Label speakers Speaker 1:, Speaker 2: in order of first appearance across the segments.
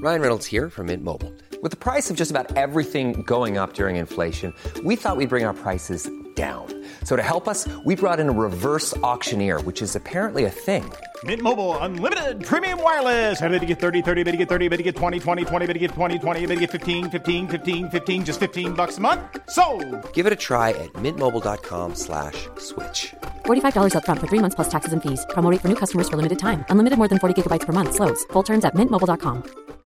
Speaker 1: Ryan Reynolds here from Mint Mobile. With the price of just about everything going up during inflation, we thought we'd bring our prices down. So to help us, we brought in a reverse auctioneer, which is apparently a thing.
Speaker 2: Mint Mobile Unlimited Premium Wireless. How to get 30, 30, how to get 30, how to get 20, 20, 20, how to get 20, 20, how to get 15, 15, 15, 15, just $15 a month? Sold!
Speaker 1: Give it a try at mintmobile.com/switch.
Speaker 3: $45 up front for 3 months plus taxes and fees. Promo rate for new customers for limited time. Unlimited more than 40 gigabytes per month. Slows full terms at mintmobile.com.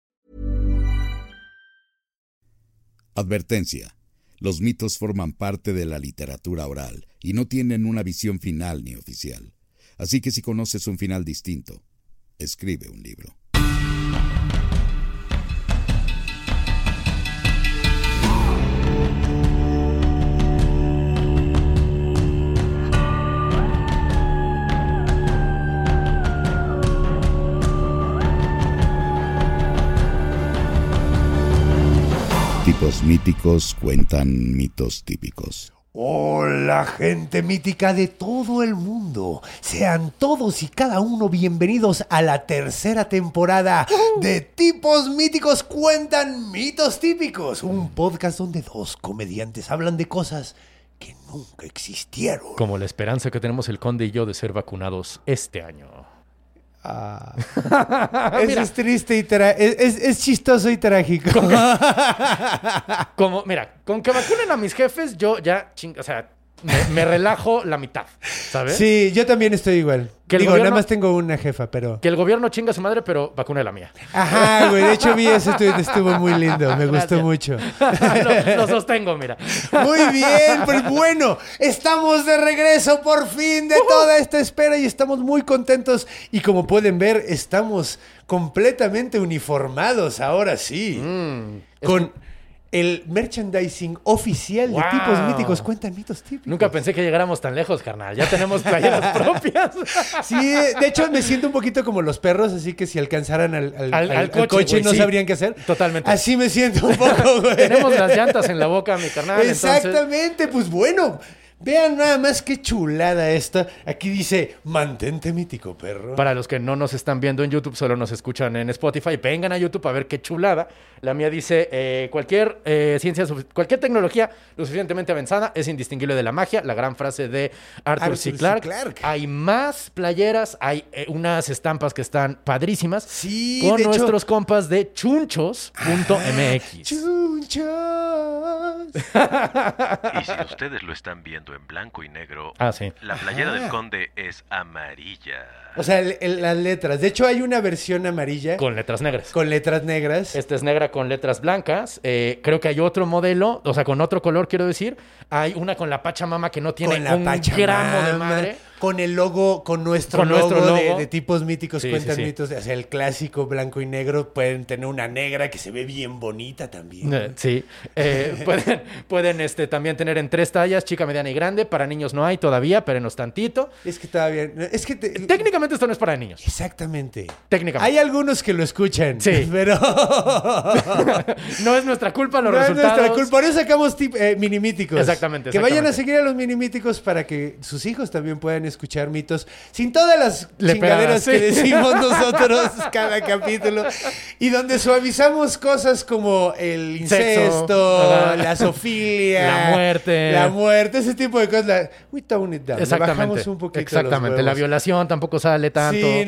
Speaker 4: Advertencia. Los mitos forman parte de la literatura oral y no tienen una visión final ni oficial. Así que si conoces un final distinto, escribe un libro. Tipos míticos cuentan mitos típicos.
Speaker 5: Hola, gente mítica de todo el mundo. Sean todos y cada uno bienvenidos a la tercera temporada de Tipos Míticos Cuentan Mitos Típicos. Un podcast donde dos comediantes hablan de cosas que nunca existieron.
Speaker 6: Como la esperanza que tenemos el Conde y yo de ser vacunados este año.
Speaker 5: Eso es triste y es chistoso y trágico.
Speaker 6: Mira, con que vacunen a mis jefes, yo ya, me relajo la mitad, ¿sabes?
Speaker 5: Sí, yo también estoy igual.
Speaker 6: Gobierno,
Speaker 5: nada más tengo una jefa, pero...
Speaker 6: Que el gobierno chinga a su madre, pero vacune la mía.
Speaker 5: Ajá, güey. De hecho, vi eso, estuvo muy lindo. Me gustó mucho.
Speaker 6: Lo sostengo, mira.
Speaker 5: Muy bien, pues bueno, estamos de regreso por fin de toda esta espera y estamos muy contentos. Y como pueden ver, estamos completamente uniformados ahora sí. Con el merchandising oficial de Tipos Míticos Cuentan Mitos Típicos.
Speaker 6: Nunca pensé que llegáramos tan lejos, carnal. Ya tenemos playeras propias.
Speaker 5: Sí, de hecho me siento un poquito como los perros, así que si alcanzaran al coche no sabrían qué hacer.
Speaker 6: Totalmente.
Speaker 5: Así me siento un poco, güey.
Speaker 6: Tenemos las llantas en la boca, mi carnal.
Speaker 5: Exactamente, pues bueno. Vean nada más qué chulada esta. Aquí dice, mantente mítico, perro.
Speaker 6: Para los que no nos están viendo en YouTube, solo nos escuchan en Spotify, vengan a YouTube a ver qué chulada. La mía dice, cualquier tecnología lo suficientemente avanzada es indistinguible de la magia. La gran frase de Arthur C. Clarke. Hay más playeras, hay unas estampas que están padrísimas.
Speaker 5: Sí,
Speaker 6: con
Speaker 5: de
Speaker 6: nuestros
Speaker 5: hecho...
Speaker 6: compas de chunchos.mx.
Speaker 5: Chunchos.
Speaker 7: Y si ustedes lo están viendo en blanco y negro,
Speaker 6: sí.
Speaker 7: La playera del Conde es amarilla.
Speaker 5: O sea, las letras. De hecho, hay una versión amarilla.
Speaker 6: Con letras negras.
Speaker 5: Con letras negras.
Speaker 6: Esta es negra con letras blancas. Creo que hay otro modelo, o sea, con otro color, quiero decir. Hay una con la Pachamama que no tiene un gramo de madre.
Speaker 5: Con el logo, con nuestro logo. De Tipos Míticos Cuentan Mitos. O sea, el clásico blanco y negro. Pueden tener una negra que se ve bien bonita también.
Speaker 6: Sí. Pueden también tener en 3 tallas, chica, mediana y grande. Para niños no hay todavía, pero tantito.
Speaker 5: Es que todavía...
Speaker 6: Técnicamente esto no es para niños.
Speaker 5: Exactamente.
Speaker 6: Técnicamente.
Speaker 5: Hay algunos que lo escuchan.
Speaker 6: Sí.
Speaker 5: Pero...
Speaker 6: no es nuestra culpa los resultados.
Speaker 5: No es nuestra culpa. Por eso sacamos minimíticos.
Speaker 6: Exactamente.
Speaker 5: Que vayan a seguir a los minimíticos para que sus hijos también puedan escuchar mitos sin todas las chingaderas que decimos nosotros cada capítulo. Y donde suavizamos cosas como el incesto, la zoofilia,
Speaker 6: la muerte,
Speaker 5: ese tipo de cosas. We tone it down.
Speaker 6: Exactamente.
Speaker 5: Bajamos un poquito.
Speaker 6: Exactamente. La violación tampoco sale tanto.
Speaker 5: Sí,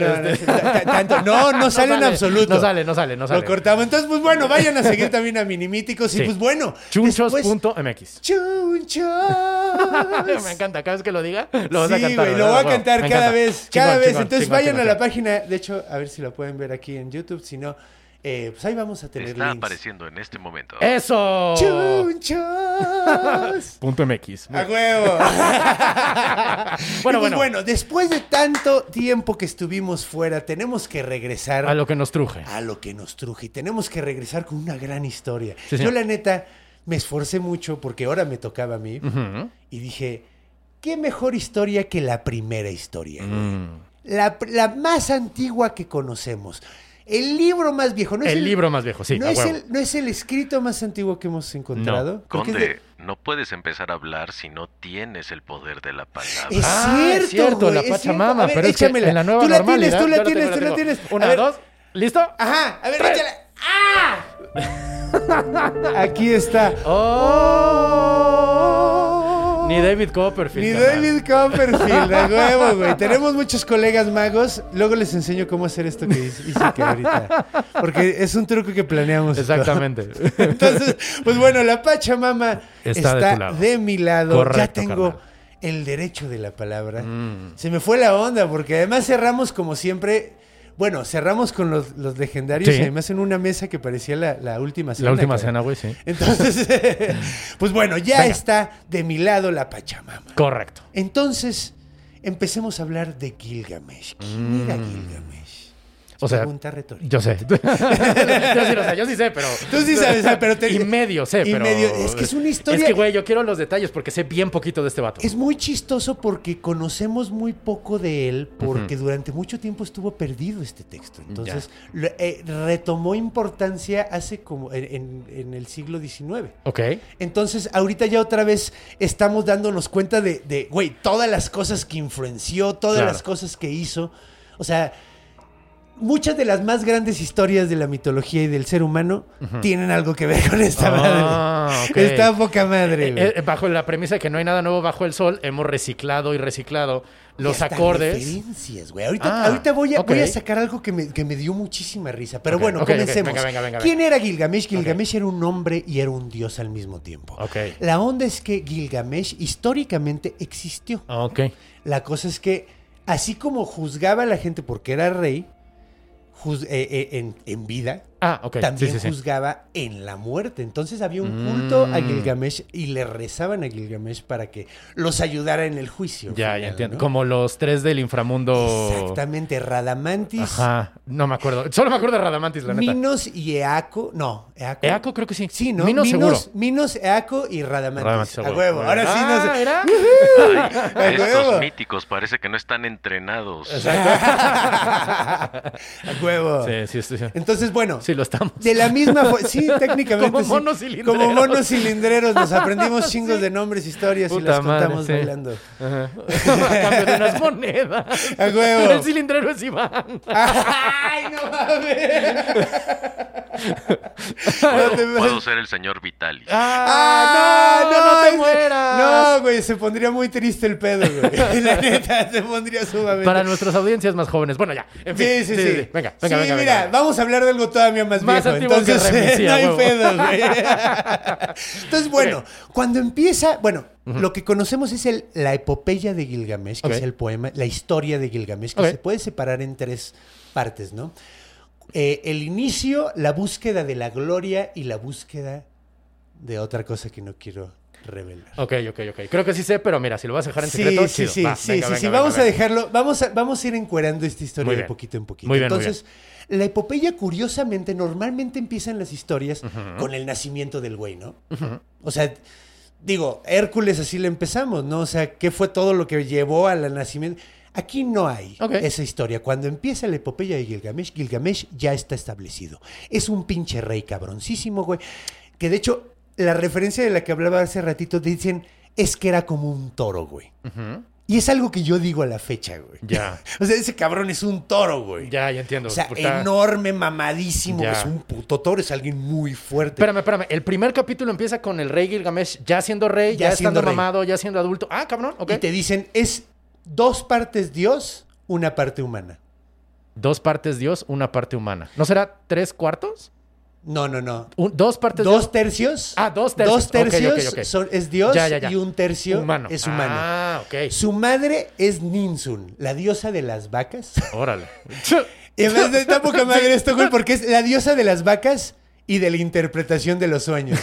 Speaker 5: no sale en absoluto.
Speaker 6: No sale.
Speaker 5: Lo cortamos. Entonces, pues bueno, vayan a seguir también a Minimíticos. Y pues bueno.
Speaker 6: Chunchos.mx.
Speaker 5: Chunchos.
Speaker 6: Me encanta. Cada vez que lo diga, lo vas a cantar.
Speaker 5: Güey, lo voy a cantar cada vez. Entonces vayan a la página. De hecho, a ver si lo pueden ver aquí en YouTube. Si no, pues ahí vamos a tener
Speaker 7: Está
Speaker 5: links.
Speaker 7: apareciendo en este momento.
Speaker 6: ¡Eso!
Speaker 5: ¡Chunchos!
Speaker 6: .mx.
Speaker 5: ¡A huevo! Bueno, después de tanto tiempo que estuvimos fuera, tenemos que regresar...
Speaker 6: A lo que nos truje.
Speaker 5: Y tenemos que regresar con una gran historia.
Speaker 6: Sí,
Speaker 5: yo, la neta, me esforcé mucho porque ahora me tocaba a mí. Uh-huh. Y dije, ¿qué mejor historia que la primera historia? La más antigua que conocemos. El libro más viejo. No es el
Speaker 6: libro más viejo, sí.
Speaker 5: No es el escrito más antiguo que hemos encontrado.
Speaker 7: No. Conde, no puedes empezar a hablar si no tienes el poder de la palabra.
Speaker 5: Es cierto,
Speaker 6: la Pachamama.
Speaker 5: Ver,
Speaker 6: pero échamela. Es que en la nueva normalidad...
Speaker 5: Tú la tienes.
Speaker 6: 1, 2, ¿listo?
Speaker 5: Ajá, a ver, échala. Aquí está.
Speaker 6: Ni David Copperfield.
Speaker 5: Ni
Speaker 6: carnal.
Speaker 5: David Copperfield, a huevo, güey. Tenemos muchos colegas magos. Luego les enseño cómo hacer esto que hice que ahorita. Porque es un truco que planeamos.
Speaker 6: Exactamente.
Speaker 5: Entonces, pues bueno, la Pachamama
Speaker 6: Está de tu lado.
Speaker 5: de mi lado.
Speaker 6: Correcto,
Speaker 5: ya tengo
Speaker 6: carnal.
Speaker 5: el derecho de la palabra. Se me fue la onda porque además cerramos como siempre. Bueno, cerramos con los legendarios
Speaker 6: Sí.
Speaker 5: y además en una mesa que parecía la última cena.
Speaker 6: La última
Speaker 5: cabrón.
Speaker 6: cena, güey, sí.
Speaker 5: Entonces, pues bueno, ya
Speaker 6: Venga.
Speaker 5: está de mi lado la Pachamama.
Speaker 6: Correcto.
Speaker 5: Entonces, empecemos a hablar de Gilgamesh. ¿Quién era Gilgamesh?
Speaker 6: O sea,
Speaker 5: Pregunta retórica.
Speaker 6: yo sé. yo sí sé, pero...
Speaker 5: Tú sí sabes, pero te...
Speaker 6: Y medio sé,
Speaker 5: y
Speaker 6: pero...
Speaker 5: medio- es que es una historia...
Speaker 6: Es que, güey, yo quiero los detalles porque sé bien poquito de este vato.
Speaker 5: Es muy chistoso porque conocemos muy poco de él porque durante mucho tiempo estuvo perdido este texto. Entonces, retomó importancia hace como en el siglo XIX.
Speaker 6: Ok.
Speaker 5: Entonces, ahorita ya otra vez estamos dándonos cuenta de güey, todas las cosas que influenció, todas
Speaker 6: Claro.
Speaker 5: las cosas que hizo. O sea, muchas de las más grandes historias de la mitología y del ser humano tienen algo que ver con esta madre.
Speaker 6: Ok.
Speaker 5: Está poca madre, güey.
Speaker 6: Bajo la premisa de que no hay nada nuevo bajo el sol, hemos reciclado y reciclado los
Speaker 5: Y hasta
Speaker 6: acordes.
Speaker 5: referencias, güey. Ahorita voy
Speaker 6: ok.
Speaker 5: a sacar algo que me dio muchísima risa. Pero
Speaker 6: Ok,
Speaker 5: bueno,
Speaker 6: ok,
Speaker 5: comencemos.
Speaker 6: venga.
Speaker 5: ¿Quién era Gilgamesh? Gilgamesh era un hombre y era un dios al mismo tiempo.
Speaker 6: Ok.
Speaker 5: La onda es que Gilgamesh históricamente existió.
Speaker 6: Ok.
Speaker 5: La cosa es que, así como juzgaba a la gente porque era rey, en vida,
Speaker 6: Ah, ok.
Speaker 5: también
Speaker 6: Sí.
Speaker 5: juzgaba en la muerte. Entonces había un culto a Gilgamesh y le rezaban a Gilgamesh para que los ayudara en el juicio.
Speaker 6: Ya
Speaker 5: final,
Speaker 6: entiendo.
Speaker 5: ¿no?
Speaker 6: Como los tres del inframundo.
Speaker 5: Exactamente, Radamantis,
Speaker 6: Ajá. No me acuerdo. Solo me acuerdo de Radamantis, la neta.
Speaker 5: Minos y Eaco. No, Eaco.
Speaker 6: Eaco creo que sí.
Speaker 5: Sí, ¿no?
Speaker 6: Minos seguro.
Speaker 5: Minos, Eaco y Radamantis.
Speaker 6: Radamantis,
Speaker 5: a
Speaker 6: a huevo.
Speaker 5: huevo. Ahora sí
Speaker 6: Ah,
Speaker 5: no sé.
Speaker 6: ¿era?
Speaker 5: A
Speaker 7: Estos
Speaker 5: huevo.
Speaker 7: míticos parece que no están entrenados.
Speaker 5: A huevo.
Speaker 6: Sí.
Speaker 5: Entonces, bueno.
Speaker 6: Sí, lo estamos.
Speaker 5: De la misma sí, técnicamente.
Speaker 6: Como
Speaker 5: sí.
Speaker 6: monos cilindreros.
Speaker 5: Como monos cilindreros. Nos aprendimos chingos de nombres, historias y
Speaker 6: Puta
Speaker 5: las
Speaker 6: madre,
Speaker 5: contamos
Speaker 6: sí.
Speaker 5: bailando.
Speaker 6: Ajá. A cambio de unas monedas.
Speaker 5: A huevo.
Speaker 6: El cilindrero es Iván.
Speaker 5: ¡Ay, no mames!
Speaker 7: Puedo ser el señor Vitalis.
Speaker 5: ¡Ah,
Speaker 6: no te
Speaker 5: ese-
Speaker 6: mueras!
Speaker 5: No, güey, se pondría muy triste el pedo, güey. La neta, se pondría sumamente.
Speaker 6: Para nuestras audiencias más jóvenes. Bueno, ya. En fin.
Speaker 5: Sí.
Speaker 6: Venga.
Speaker 5: Sí, mira, vamos a hablar de algo todavía más
Speaker 6: Más
Speaker 5: viejo.
Speaker 6: antiguo que
Speaker 5: Entonces,
Speaker 6: Remy, sí,
Speaker 5: no
Speaker 6: a
Speaker 5: hay
Speaker 6: huevo.
Speaker 5: pedo, güey. Entonces, bueno, cuando empieza... Bueno, lo que conocemos es la epopeya de Gilgamesh, que
Speaker 6: Ok.
Speaker 5: es el poema, la historia de Gilgamesh, que
Speaker 6: Ok.
Speaker 5: se puede separar en tres partes, ¿no? El inicio, la búsqueda de la gloria y la búsqueda de otra cosa que no quiero revelar.
Speaker 6: Ok. Creo que sí sé, pero mira, si lo vas a dejar en secreto, chido. Va, venga,
Speaker 5: Vamos a
Speaker 6: venga.
Speaker 5: dejarlo, vamos a ir encuerando esta historia
Speaker 6: Muy
Speaker 5: de
Speaker 6: bien.
Speaker 5: poquito en poquito.
Speaker 6: Muy bien, muy
Speaker 5: Entonces, la epopeya, curiosamente, normalmente empiezan las historias con el nacimiento del güey, ¿no? O sea, digo, Hércules así le empezamos, ¿no? O sea, ¿qué fue todo lo que llevó al nacimiento? Aquí no hay
Speaker 6: Ok.
Speaker 5: esa historia. Cuando empieza la epopeya de Gilgamesh, Gilgamesh ya está establecido. Es un pinche rey cabroncísimo, güey. Que de hecho, la referencia de la que hablaba hace ratito, dicen, es que era como un toro, güey. Y es algo que yo digo a la fecha, güey.
Speaker 6: Ya.
Speaker 5: O sea, ese cabrón es un toro, güey.
Speaker 6: Ya entiendo.
Speaker 5: O sea,
Speaker 6: Puta.
Speaker 5: enorme, mamadísimo.
Speaker 6: Ya.
Speaker 5: Es un puto toro, es alguien muy fuerte.
Speaker 6: Espérame. El primer capítulo empieza con el rey Gilgamesh ya siendo rey,
Speaker 5: Ya
Speaker 6: ya estando
Speaker 5: siendo rey.
Speaker 6: mamado, ya siendo adulto. Ah, cabrón, ok.
Speaker 5: Y te dicen, es 2 partes Dios, 1 parte humana.
Speaker 6: 2 partes Dios, 1 parte humana. ¿No será 3/4?
Speaker 5: No.
Speaker 6: 2 partes
Speaker 5: 2
Speaker 6: Dios.
Speaker 5: tercios.
Speaker 6: Ah, 2 tercios.
Speaker 5: 2 tercios
Speaker 6: Ok.
Speaker 5: es Dios
Speaker 6: Ya.
Speaker 5: y 1 tercio
Speaker 6: Humano.
Speaker 5: es humano.
Speaker 6: Ah, ok.
Speaker 5: Su madre es Ninsun, la diosa de las vacas.
Speaker 6: Órale.
Speaker 5: Y además está poca madre esto, güey, porque es la diosa de las vacas y de la interpretación de los sueños.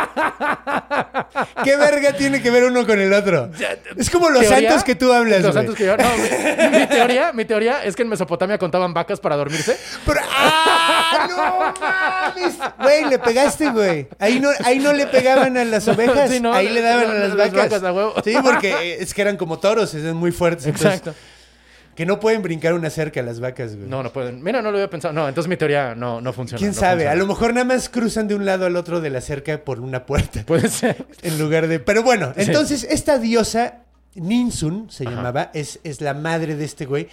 Speaker 5: ¿Qué verga tiene que ver uno con el otro? Es como los
Speaker 6: ¿Teoría?
Speaker 5: santos que tú hablas,
Speaker 6: Los
Speaker 5: güey.
Speaker 6: santos que yo... No, mi teoría es que en Mesopotamia contaban vacas para dormirse.
Speaker 5: Pero, ¡ah, no mames! Güey, le pegaste, güey. Ahí no le pegaban a las ovejas,
Speaker 6: Sí, no,
Speaker 5: ahí le daban a las vacas.
Speaker 6: a huevo.
Speaker 5: Sí, porque es que eran como toros, son muy fuertes. Entonces,
Speaker 6: Exacto.
Speaker 5: que no pueden brincar una cerca las vacas, güey.
Speaker 6: No pueden. Mira, no lo había pensado. No, entonces mi teoría no funciona.
Speaker 5: ¿Quién
Speaker 6: no
Speaker 5: sabe?
Speaker 6: funciona.
Speaker 5: A lo mejor nada más cruzan de un lado al otro de la cerca por una puerta.
Speaker 6: Puede ser.
Speaker 5: En lugar de... Pero bueno,
Speaker 6: Sí.
Speaker 5: entonces esta diosa, Ninsun se llamaba, es la madre de este güey.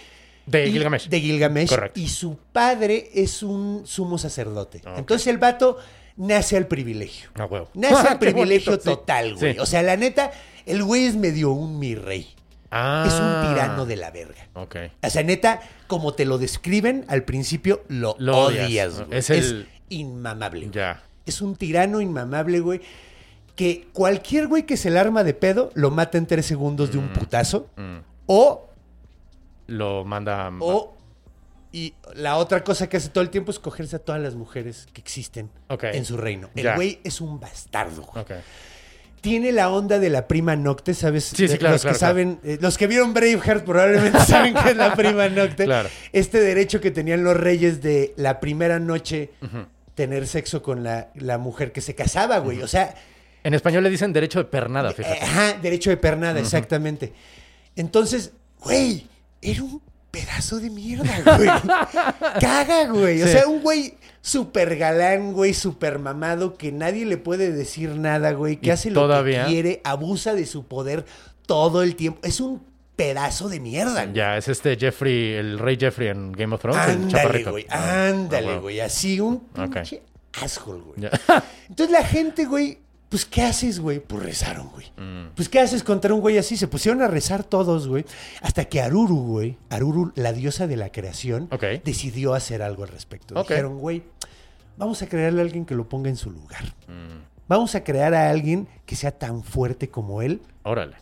Speaker 6: De Gilgamesh.
Speaker 5: De Gilgamesh.
Speaker 6: Correcto.
Speaker 5: Y su padre es un sumo sacerdote.
Speaker 6: Ok.
Speaker 5: Entonces el vato nace al privilegio.
Speaker 6: Ah, huevo.
Speaker 5: Nace al
Speaker 6: Qué
Speaker 5: privilegio
Speaker 6: bonito, sí.
Speaker 5: total, güey.
Speaker 6: Sí.
Speaker 5: O sea, la neta, el güey es medio un mi rey.
Speaker 6: Ah.
Speaker 5: Es un tirano de la verga.
Speaker 6: Ok.
Speaker 5: O sea, neta, como te lo describen, al principio lo
Speaker 6: odias.
Speaker 5: odias, güey.
Speaker 6: Es el-
Speaker 5: inmamable, güey.
Speaker 6: Ya.
Speaker 5: Es un tirano inmamable, güey. Que cualquier güey que se le arma de pedo lo mata en 3 segundos de un putazo. O
Speaker 6: Lo manda...
Speaker 5: y la otra cosa que hace todo el tiempo es cogerse a todas las mujeres que existen
Speaker 6: Ok.
Speaker 5: en su reino. El
Speaker 6: Ya.
Speaker 5: güey es un bastardo, güey.
Speaker 6: Ok.
Speaker 5: Tiene la onda de la prima Nocte, ¿sabes?
Speaker 6: Sí, sí, claro,
Speaker 5: Los
Speaker 6: claro,
Speaker 5: que saben, los que vieron Braveheart probablemente saben que es la prima Nocte.
Speaker 6: Claro.
Speaker 5: Este derecho que tenían los reyes de la primera noche tener sexo con la mujer que se casaba, güey. O sea,
Speaker 6: En español le dicen derecho de pernada, fíjate.
Speaker 5: ajá, derecho de pernada, exactamente. Entonces, güey, era un pedazo de mierda, güey. Caga, güey. O
Speaker 6: Sí.
Speaker 5: sea, un güey súper galán, güey, súper mamado, que nadie le puede decir nada, güey, que
Speaker 6: Y
Speaker 5: hace
Speaker 6: todavía-
Speaker 5: lo que quiere, abusa de su poder todo el tiempo. Es un pedazo de mierda, güey.
Speaker 6: Ya, es Jeffrey, el rey Jeffrey en Game of Thrones, el
Speaker 5: Ándale,
Speaker 6: chaparrito.
Speaker 5: güey,
Speaker 6: Ah,
Speaker 5: ándale,
Speaker 6: huevo.
Speaker 5: güey. Así un
Speaker 6: Ok.
Speaker 5: pinche asshole, güey.
Speaker 6: Ya.
Speaker 5: Entonces la gente, güey, pues ¿qué haces, güey? Pues rezaron, güey.
Speaker 6: Mm.
Speaker 5: Pues ¿qué haces contra un güey así? Se pusieron a rezar todos, güey. Hasta que Aruru, güey, Aruru, la diosa de la creación,
Speaker 6: Ok.
Speaker 5: decidió hacer algo al respecto.
Speaker 6: Ok.
Speaker 5: Dijeron, güey, vamos a crearle a alguien que lo ponga en su lugar.
Speaker 6: Mm.
Speaker 5: Vamos a crear a alguien que sea tan fuerte como él.
Speaker 6: Órale.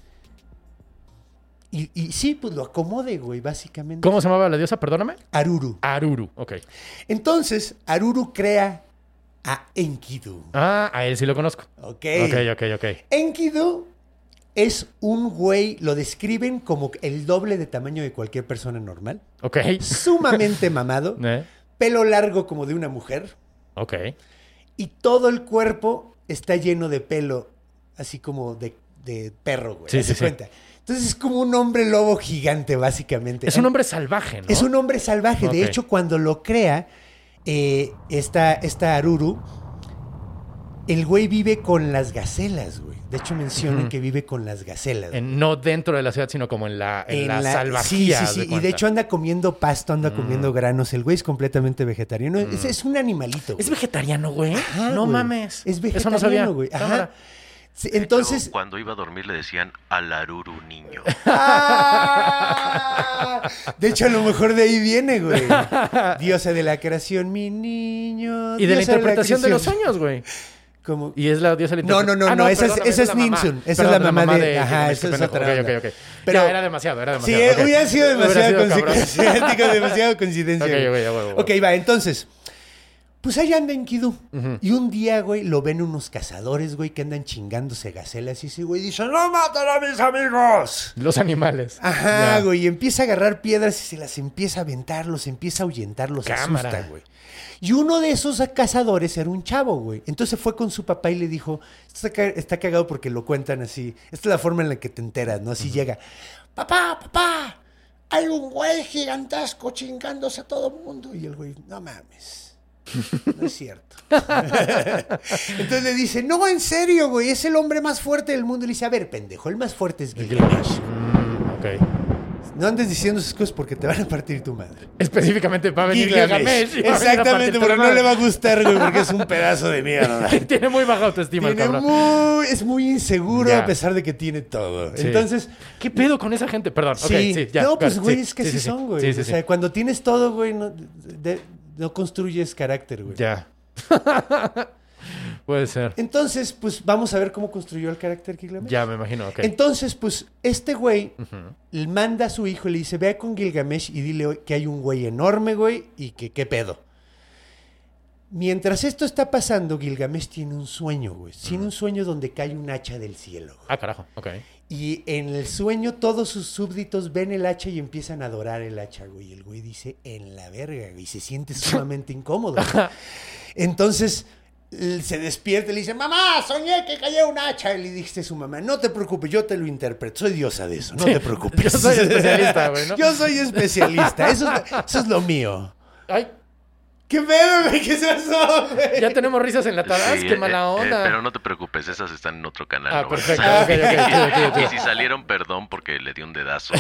Speaker 5: Y sí, pues lo acomode, güey, básicamente.
Speaker 6: ¿Cómo se llamaba la diosa? Perdóname.
Speaker 5: Aruru.
Speaker 6: Aruru. Ok.
Speaker 5: Entonces, Aruru crea a Enkidu.
Speaker 6: Ah, a él sí lo conozco.
Speaker 5: Ok.
Speaker 6: Ok.
Speaker 5: Enkidu es un güey, lo describen como el doble de tamaño de cualquier persona normal.
Speaker 6: Ok.
Speaker 5: Sumamente mamado. Pelo largo como de una mujer.
Speaker 6: Ok.
Speaker 5: Y todo el cuerpo está lleno de pelo, así como de perro, güey.
Speaker 6: Sí,
Speaker 5: ¿Haz de
Speaker 6: sí.
Speaker 5: cuenta? Entonces es como un hombre lobo gigante, básicamente.
Speaker 6: Es un hombre salvaje, ¿no?
Speaker 5: Es un hombre salvaje.
Speaker 6: Ok.
Speaker 5: De hecho, cuando lo crea esta Aruru, el güey vive con las gacelas, güey. De hecho, mencionan que vive con las gacelas.
Speaker 6: No dentro de la ciudad, sino como en la salvajía.
Speaker 5: Sí.
Speaker 6: haz de
Speaker 5: Y de
Speaker 6: cuenta.
Speaker 5: hecho anda comiendo pasto, anda comiendo granos. El güey es completamente vegetariano. Es un animalito, güey.
Speaker 6: ¿Es vegetariano, güey?
Speaker 5: Ajá,
Speaker 6: No
Speaker 5: güey.
Speaker 6: mames.
Speaker 5: Es vegetariano,
Speaker 6: Eso no sabía.
Speaker 5: güey. Ajá.
Speaker 6: Cámara.
Speaker 5: Sí, entonces...
Speaker 7: Pero cuando iba a dormir le decían Alaruru niño.
Speaker 5: ¡Ah! De hecho, a lo mejor de ahí viene, güey. Diosa de la creación, mi niño.
Speaker 6: Y de la
Speaker 5: diosa
Speaker 6: interpretación de los
Speaker 5: creación.
Speaker 6: sueños, güey.
Speaker 5: Como...
Speaker 6: Y es la diosa de la
Speaker 5: No,
Speaker 6: interpretación.
Speaker 5: no, esa
Speaker 6: perdóname,
Speaker 5: es
Speaker 6: la mamá.
Speaker 5: Ninsun. Esa es
Speaker 6: Perdón,
Speaker 5: la mamá de... Ajá,
Speaker 6: Gilgamesh,
Speaker 5: esa
Speaker 6: qué
Speaker 5: es
Speaker 6: pendejo.
Speaker 5: otra onda.
Speaker 6: Ok.
Speaker 5: Pero-
Speaker 6: Ya, era demasiado.
Speaker 5: Sí,
Speaker 6: ok.
Speaker 5: hubiera sido demasiada
Speaker 6: Hubiera sido cabrón.
Speaker 5: coincidencia. Demasiada coincidencia.
Speaker 6: Ok,
Speaker 5: güey.
Speaker 6: ya, huevo.
Speaker 5: Ok, va, entonces... Pues ahí anda Enkidu. Y un día, güey, lo ven unos cazadores, güey, que andan chingándose gacelas. Y ese güey dice, ¡no maten a mis amigos!
Speaker 6: Los animales.
Speaker 5: Ajá,
Speaker 6: Ya.
Speaker 5: güey, y empieza a agarrar piedras y se las empieza a aventar, los empieza a ahuyentar, los
Speaker 6: Cámara.
Speaker 5: asusta, güey. Y uno de esos cazadores era un chavo, güey. Entonces fue con su papá y le dijo, está cagado porque lo cuentan así. Esta es la forma en la que te enteras, ¿no? Así llega, papá, hay un güey gigantesco chingándose a todo mundo. Y el güey, no mames. No es cierto. Entonces le dice, no, en serio, güey, es el hombre más fuerte del mundo. Y le dice, a ver, pendejo, el más fuerte es Gilgamesh.
Speaker 6: Ok.
Speaker 5: No andes diciendo esas cosas porque te van a partir tu madre.
Speaker 6: Específicamente va a venir Gilgamesh. y va a venir a
Speaker 5: Exactamente,
Speaker 6: partirte
Speaker 5: porque
Speaker 6: la
Speaker 5: no
Speaker 6: madre.
Speaker 5: le va a gustar, güey, porque es un pedazo de mierda.
Speaker 6: Tiene muy baja autoestima el cabrón.
Speaker 5: Es muy inseguro
Speaker 6: Ya.
Speaker 5: a pesar de que tiene todo.
Speaker 6: Sí.
Speaker 5: Entonces,
Speaker 6: ¿Qué pedo con esa gente? Perdón.
Speaker 5: sí.
Speaker 6: Ok, sí, ya.
Speaker 5: No, pues,
Speaker 6: claro,
Speaker 5: güey,
Speaker 6: sí,
Speaker 5: es que
Speaker 6: sí,
Speaker 5: así
Speaker 6: sí,
Speaker 5: son, güey.
Speaker 6: Sí, sí,
Speaker 5: o sea, cuando tienes todo, güey, no construyes carácter, güey.
Speaker 6: Ya. Puede ser.
Speaker 5: Entonces, pues, vamos a ver cómo construyó el carácter Gilgamesh.
Speaker 6: Ya, me imagino. Ok.
Speaker 5: Entonces, pues, este güey le manda a su hijo y le dice, ve con Gilgamesh y dile que hay un güey enorme, güey, y que qué pedo. Mientras esto está pasando, Gilgamesh tiene un sueño, güey. Tiene un sueño donde cae un hacha del cielo, güey.
Speaker 6: Ah, carajo. Ok.
Speaker 5: Y en el sueño todos sus súbditos ven el hacha y empiezan a adorar el hacha, güey. Y el güey dice, en la verga, güey. Y se siente sumamente incómodo, güey. Entonces se despierta y le dice, mamá, soñé que cayó un hacha. Y le dice a su mamá, no te preocupes, yo te lo interpreto. Soy diosa de eso, no te preocupes.
Speaker 6: Yo soy especialista, güey, ¿no?
Speaker 5: Yo soy especialista, eso es lo mío.
Speaker 6: Ay.
Speaker 5: ¿Qué pedo, güey? ¿Qué es eso, güey?
Speaker 6: Ya tenemos risas enlatadas,
Speaker 7: Sí,
Speaker 6: qué mala onda.
Speaker 7: pero no te preocupes, esas están en otro canal.
Speaker 6: Ah,
Speaker 7: no
Speaker 6: perfecto.
Speaker 7: vas a
Speaker 6: Ok, ok, ok.
Speaker 7: Y si salieron, perdón, porque le di un dedazo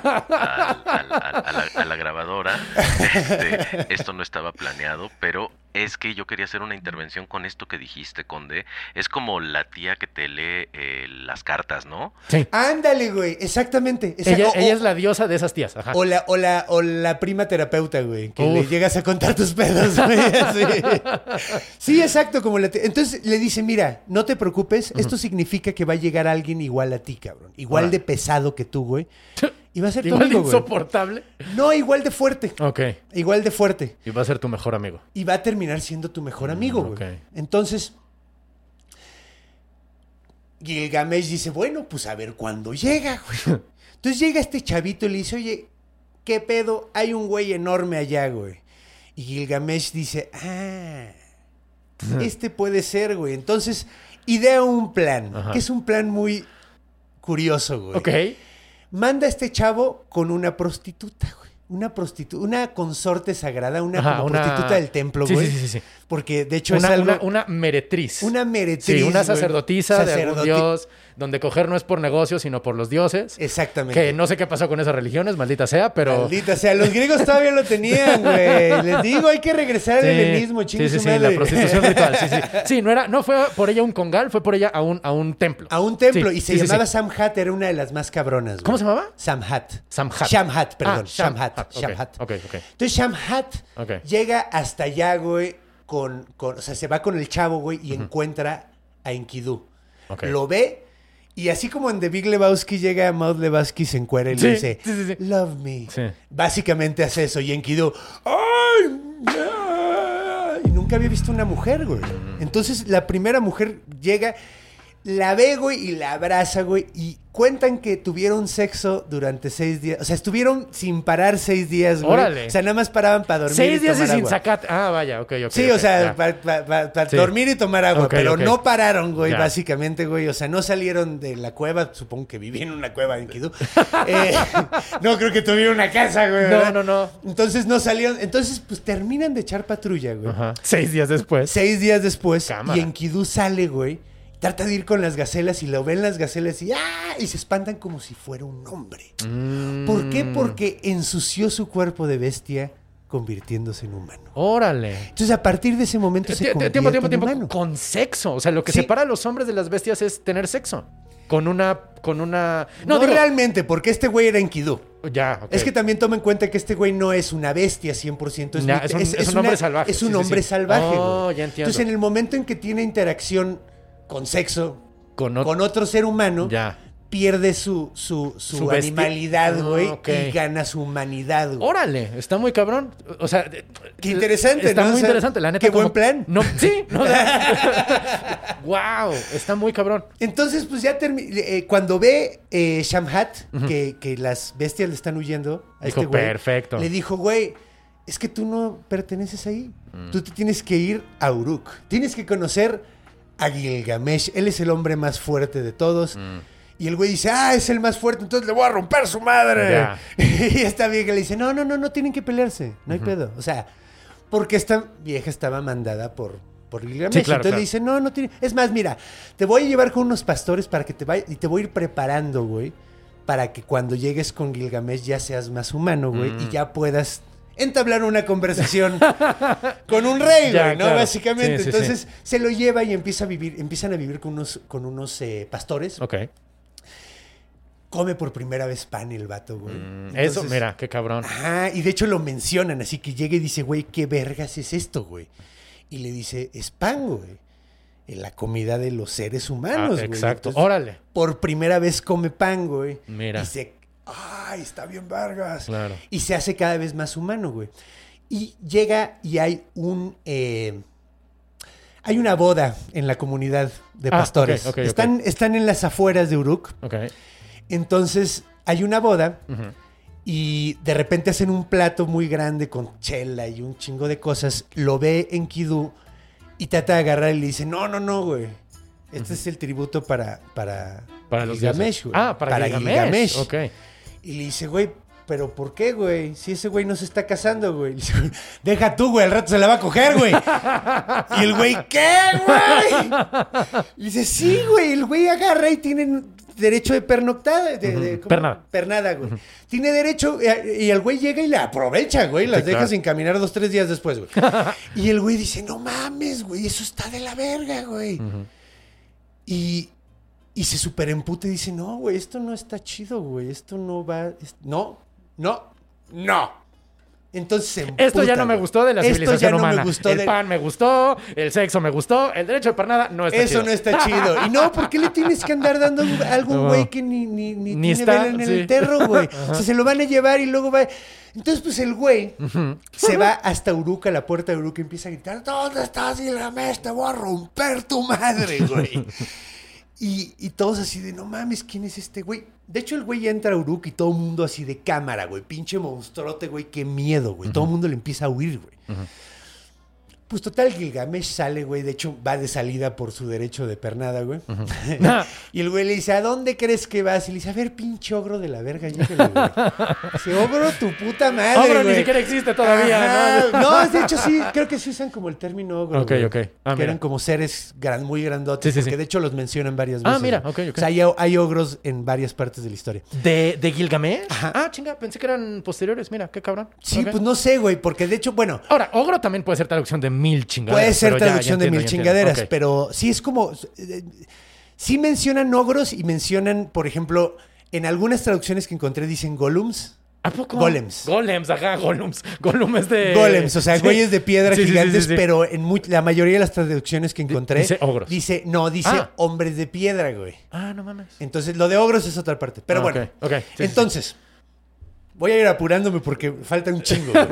Speaker 7: a la grabadora. Esto no estaba planeado, pero es que yo quería hacer una intervención con esto que dijiste, Conde. Es como la tía que te lee las cartas, ¿no?
Speaker 6: Sí.
Speaker 5: Ándale, güey. Exactamente.
Speaker 6: Ella es la diosa de esas tías. Ajá.
Speaker 5: O la prima terapeuta, güey. Que le
Speaker 6: Uf.
Speaker 5: llegas a contar tus pedos, güey. Así. Sí, exacto. Entonces le dice, mira, no te preocupes. Esto significa que va a llegar alguien igual a ti, cabrón. Igual de pesado que tú, güey. Y va a ser tu
Speaker 6: Igual de
Speaker 5: amigo, güey.
Speaker 6: insoportable.
Speaker 5: No, igual de fuerte.
Speaker 6: Ok.
Speaker 5: Igual de fuerte.
Speaker 6: Y va a ser tu mejor amigo.
Speaker 5: Y va a terminar siendo tu mejor amigo, güey.
Speaker 6: ok.
Speaker 5: Entonces, Gilgamesh dice, bueno, pues a ver cuándo llega, güey. Entonces llega este chavito y le dice, oye, ¿qué pedo? Hay un güey enorme allá, güey. Y Gilgamesh dice, este puede ser, güey. Entonces, idea un plan,
Speaker 6: Ajá.
Speaker 5: que es un plan muy curioso, güey.
Speaker 6: Ok.
Speaker 5: Manda a este chavo con una prostituta, güey. Una consorte sagrada,
Speaker 6: Ajá,
Speaker 5: como prostituta del templo,
Speaker 6: Sí,
Speaker 5: güey.
Speaker 6: sí.
Speaker 5: Porque, de hecho, es algo...
Speaker 6: Una meretriz.
Speaker 5: Una meretriz,
Speaker 6: Sí, una
Speaker 5: güey.
Speaker 6: sacerdotisa de algún
Speaker 5: Sacerdoti-
Speaker 6: dios, donde coger no es por negocio, sino por los dioses.
Speaker 5: Exactamente.
Speaker 6: Que no sé qué pasó con esas religiones, maldita sea, pero...
Speaker 5: Maldita sea, los griegos todavía lo tenían, güey. Les digo, hay que regresar al helenismo, chingue
Speaker 6: sí,
Speaker 5: su
Speaker 6: sí,
Speaker 5: madre.
Speaker 6: la prostitución ritual. Sí, sí. Sí, no fue por ella un congal, fue por ella a un templo.
Speaker 5: A un templo.
Speaker 6: Sí,
Speaker 5: Y se
Speaker 6: sí, sí,
Speaker 5: llamaba
Speaker 6: sí.
Speaker 5: Samhat, era una de las más cabronas, güey.
Speaker 6: ¿Cómo se llamaba?
Speaker 5: Samhat.
Speaker 6: Samhat.
Speaker 5: Shamhat, perdón.
Speaker 6: Ah,
Speaker 5: Shamhat.
Speaker 6: ok,
Speaker 5: Shamhat.
Speaker 6: ok.
Speaker 5: Entonces Shamhat
Speaker 6: Ok.
Speaker 5: llega hasta allá, güey, o sea, se va con el chavo, güey, y encuentra a Enkidu.
Speaker 6: Ok.
Speaker 5: Lo ve, y así como en The Big Lebowski llega Maud Lebowski, se encuera y
Speaker 6: Sí,
Speaker 5: le dice,
Speaker 6: sí.
Speaker 5: love me.
Speaker 6: Sí.
Speaker 5: Básicamente hace eso, y Enkidu, ¡ay! Ya! Y nunca había visto una mujer, güey. Entonces la primera mujer llega, la ve, güey, y la abraza, güey, y cuentan que tuvieron sexo durante 6 días. O sea, estuvieron sin parar 6 días, güey.
Speaker 6: Órale.
Speaker 5: O sea, nada más paraban para dormir
Speaker 6: 6
Speaker 5: y
Speaker 6: días y
Speaker 5: tomar
Speaker 6: sin
Speaker 5: agua.
Speaker 6: sacar... Ah, vaya, ok.
Speaker 5: Sí,
Speaker 6: ok,
Speaker 5: o sea,
Speaker 6: ya.
Speaker 5: para
Speaker 6: Sí.
Speaker 5: dormir y tomar agua,
Speaker 6: Ok,
Speaker 5: pero
Speaker 6: ok.
Speaker 5: no pararon, güey,
Speaker 6: Ya.
Speaker 5: básicamente, güey. O sea, no salieron de la cueva, supongo que vivían en una cueva en Kidú. No creo que tuvieran una casa, güey. ¿verdad?
Speaker 6: No.
Speaker 5: Entonces no salieron. Entonces, pues terminan de echar patrulla, güey.
Speaker 6: Ajá. 6 días después.
Speaker 5: 6 días después,
Speaker 6: Cámara.
Speaker 5: y Enkidu sale, güey. Trata de ir con las gacelas y lo ven las gacelas y ¡ah! Y se espantan como si fuera un hombre. ¿Por qué? Porque ensució su cuerpo de bestia convirtiéndose en humano.
Speaker 6: Órale.
Speaker 5: Entonces, a partir de ese momento se convierte en humano.
Speaker 6: Con sexo. O sea, lo que
Speaker 5: Sí.
Speaker 6: separa a los hombres de las bestias es tener sexo. Con una...
Speaker 5: No,
Speaker 6: digo-
Speaker 5: realmente, porque este güey era Enkidu.
Speaker 6: Ya, ok.
Speaker 5: Es que también toma en cuenta que este güey no es una bestia 100%.
Speaker 6: Ya, es un hombre salvaje.
Speaker 5: Es un
Speaker 6: Sí, sí,
Speaker 5: hombre
Speaker 6: sí.
Speaker 5: salvaje,
Speaker 6: Oh,
Speaker 5: güey.
Speaker 6: ya entiendo.
Speaker 5: Entonces, en el momento en que tiene interacción con sexo,
Speaker 6: Con
Speaker 5: con otro ser humano,
Speaker 6: Ya.
Speaker 5: pierde su
Speaker 6: bestia-
Speaker 5: animalidad, güey,
Speaker 6: ok.
Speaker 5: y gana su humanidad, güey.
Speaker 6: Órale, está muy cabrón. O sea,
Speaker 5: Qué interesante,
Speaker 6: Está
Speaker 5: ¿no?
Speaker 6: muy
Speaker 5: O sea,
Speaker 6: interesante, la neta.
Speaker 5: qué buen plan.
Speaker 6: No, sí, no. Wow, está muy cabrón.
Speaker 5: Entonces, pues ya cuando ve Shamhat que las bestias le están huyendo a
Speaker 6: Dijo,
Speaker 5: este güey,
Speaker 6: perfecto.
Speaker 5: le dijo, güey, es que tú no perteneces ahí. Tú te tienes que ir a Uruk. Tienes que conocer a Gilgamesh. Él es el hombre más fuerte de todos. Y el güey dice, es el más fuerte, entonces le voy a romper su madre.
Speaker 6: Ya.
Speaker 5: Y esta vieja le dice, no tienen que pelearse. No hay pedo. O sea, porque esta vieja estaba mandada por Gilgamesh.
Speaker 6: Sí, claro,
Speaker 5: Entonces
Speaker 6: claro.
Speaker 5: le dice, no tiene... Es más, mira, te voy a llevar con unos pastores para que te vaya... Y te voy a ir preparando, güey, para que cuando llegues con Gilgamesh ya seas más humano, güey, y ya puedas entablar una conversación con un rey,
Speaker 6: Ya,
Speaker 5: güey, ¿no?
Speaker 6: claro.
Speaker 5: Básicamente.
Speaker 6: Sí, sí,
Speaker 5: Entonces se lo lleva y empiezan a vivir con unos pastores.
Speaker 6: Ok.
Speaker 5: Come por primera vez pan el vato, güey.
Speaker 6: Eso,
Speaker 5: Entonces-
Speaker 6: mira, qué cabrón.
Speaker 5: Y de hecho lo mencionan, así que llega y dice, güey, ¿qué vergas es esto, güey? Y le dice, es pan, güey. La comida de los seres humanos, güey.
Speaker 6: Exacto.
Speaker 5: Entonces,
Speaker 6: Órale.
Speaker 5: por primera vez come pan, güey.
Speaker 6: Mira.
Speaker 5: Y está bien vergas.
Speaker 6: Claro.
Speaker 5: Y se hace cada vez más humano, güey. Y llega y hay hay una boda en la comunidad de pastores.
Speaker 6: ok.
Speaker 5: Están en las afueras de Uruk.
Speaker 6: Ok.
Speaker 5: Entonces, hay una boda y de repente hacen un plato muy grande con chela y un chingo de cosas. Lo ve Enkidu y trata de agarrar y le dice, no, güey. Este es el tributo para
Speaker 6: Para los
Speaker 5: Gilgamesh,
Speaker 6: dioses.
Speaker 5: güey.
Speaker 6: Para Gilgamesh. Ok.
Speaker 5: Y le dice, güey, ¿pero por qué, güey? Si ese güey no se está casando, güey. Le dice, deja tú, güey, al rato se la va a coger, güey. Y el güey, ¿qué, güey? Le dice, sí, güey, el güey agarra y tiene derecho de pernoctada.
Speaker 6: Pernada.
Speaker 5: Pernada, güey. Tiene derecho, y el güey llega y la aprovecha, güey. Las deja sin caminar 2-3 días después, güey. Y el güey dice, no mames, güey, eso está de la verga, güey. Y se superemputa y dice, no, güey, esto no está chido, güey. Esto no va... No. Entonces se emputa,
Speaker 6: esto ya no me gustó de la civilización humana. El
Speaker 5: pan
Speaker 6: pan me gustó, el sexo me gustó, el derecho de pernada no está chido.
Speaker 5: Eso no está chido. Y no, ¿por qué le tienes que andar dando a algún güey que ni tiene
Speaker 6: está,
Speaker 5: vela en el entierro, güey? O sea, se lo van a llevar y luego va... Entonces, pues, el güey se va hasta Uruk, a la puerta de Uruk, y empieza a gritar, ¿dónde estás, Gilgamesh? Te voy a romper tu madre, güey. Y todos así de, no mames, ¿quién es este güey? De hecho, el güey ya entra a Uruk y todo el mundo así de cámara, güey. Pinche monstruote, güey, qué miedo, güey. Todo el mundo le empieza a huir, güey. Pues total, Gilgamesh sale, güey. De hecho, va de salida por su derecho de pernada, güey. Y el güey le dice, ¿a dónde crees que vas? Y le dice, a ver, pinche ogro de la verga, llégale, güey. Dice, ogro tu puta madre,
Speaker 6: ogro
Speaker 5: güey.
Speaker 6: ni siquiera existe todavía,
Speaker 5: ¿no? No, de hecho sí, creo que sí usan como el término ogro.
Speaker 6: Ok.
Speaker 5: Que eran como seres muy grandotes.
Speaker 6: Sí.
Speaker 5: Porque de hecho los mencionan varias veces.
Speaker 6: Ah, mira,
Speaker 5: güey.
Speaker 6: ok.
Speaker 5: O sea, hay ogros en varias partes de la historia.
Speaker 6: ¿De Gilgamesh?
Speaker 5: Ajá.
Speaker 6: Ah, chinga, pensé que eran posteriores. Mira, qué cabrón.
Speaker 5: Sí,
Speaker 6: Ok.
Speaker 5: pues no sé, güey, porque de hecho, bueno...
Speaker 6: Ahora, ogro también puede ser traducción de 1000 chingaderas.
Speaker 5: Puede ser
Speaker 6: pero ya
Speaker 5: traducción de
Speaker 6: entiendo,
Speaker 5: 1000 chingaderas,
Speaker 6: Ok.
Speaker 5: pero sí es como... sí mencionan ogros y mencionan, por ejemplo, en algunas traducciones que encontré dicen golems.
Speaker 6: ¿A poco?
Speaker 5: Golems.
Speaker 6: Golems, ajá, golems. Golem es de...
Speaker 5: Golems, o sea,
Speaker 6: Sí.
Speaker 5: güeyes de piedra
Speaker 6: Sí,
Speaker 5: gigantes,
Speaker 6: sí.
Speaker 5: pero en la mayoría de las traducciones que encontré...
Speaker 6: Dice ogros.
Speaker 5: Dice
Speaker 6: Ah.
Speaker 5: hombres de piedra, güey.
Speaker 6: Ah, no mames.
Speaker 5: Entonces, lo de ogros es otra parte. Pero bueno,
Speaker 6: ok. Sí,
Speaker 5: entonces... Voy a ir apurándome porque falta un chingo, güey.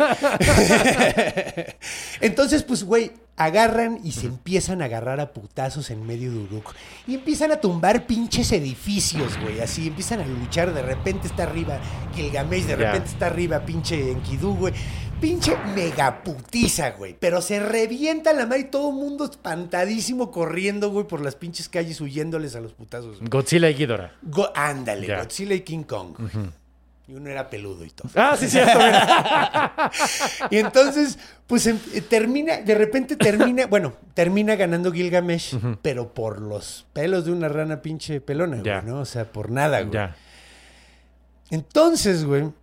Speaker 5: Entonces, pues, güey, agarran y se empiezan a agarrar a putazos en medio de Uruk. Y empiezan a tumbar pinches edificios, güey. Así, empiezan a luchar. De repente está arriba Gilgamesh, de repente está arriba pinche Enkidu, güey. Pinche megaputiza, güey. Pero se revienta la madre y todo el mundo espantadísimo corriendo, güey, por las pinches calles huyéndoles a los putazos, güey.
Speaker 6: Godzilla y Ghidorah.
Speaker 5: Ándale,
Speaker 6: Ya.
Speaker 5: Godzilla y King Kong. Y uno era peludo y todo.
Speaker 6: Ah, sí, cierto, mira.
Speaker 5: Y entonces, pues termina ganando Gilgamesh, pero por los pelos de una rana pinche pelona,
Speaker 6: Ya.
Speaker 5: güey, ¿no? O sea, por nada, güey.
Speaker 6: Ya.
Speaker 5: Entonces, güey,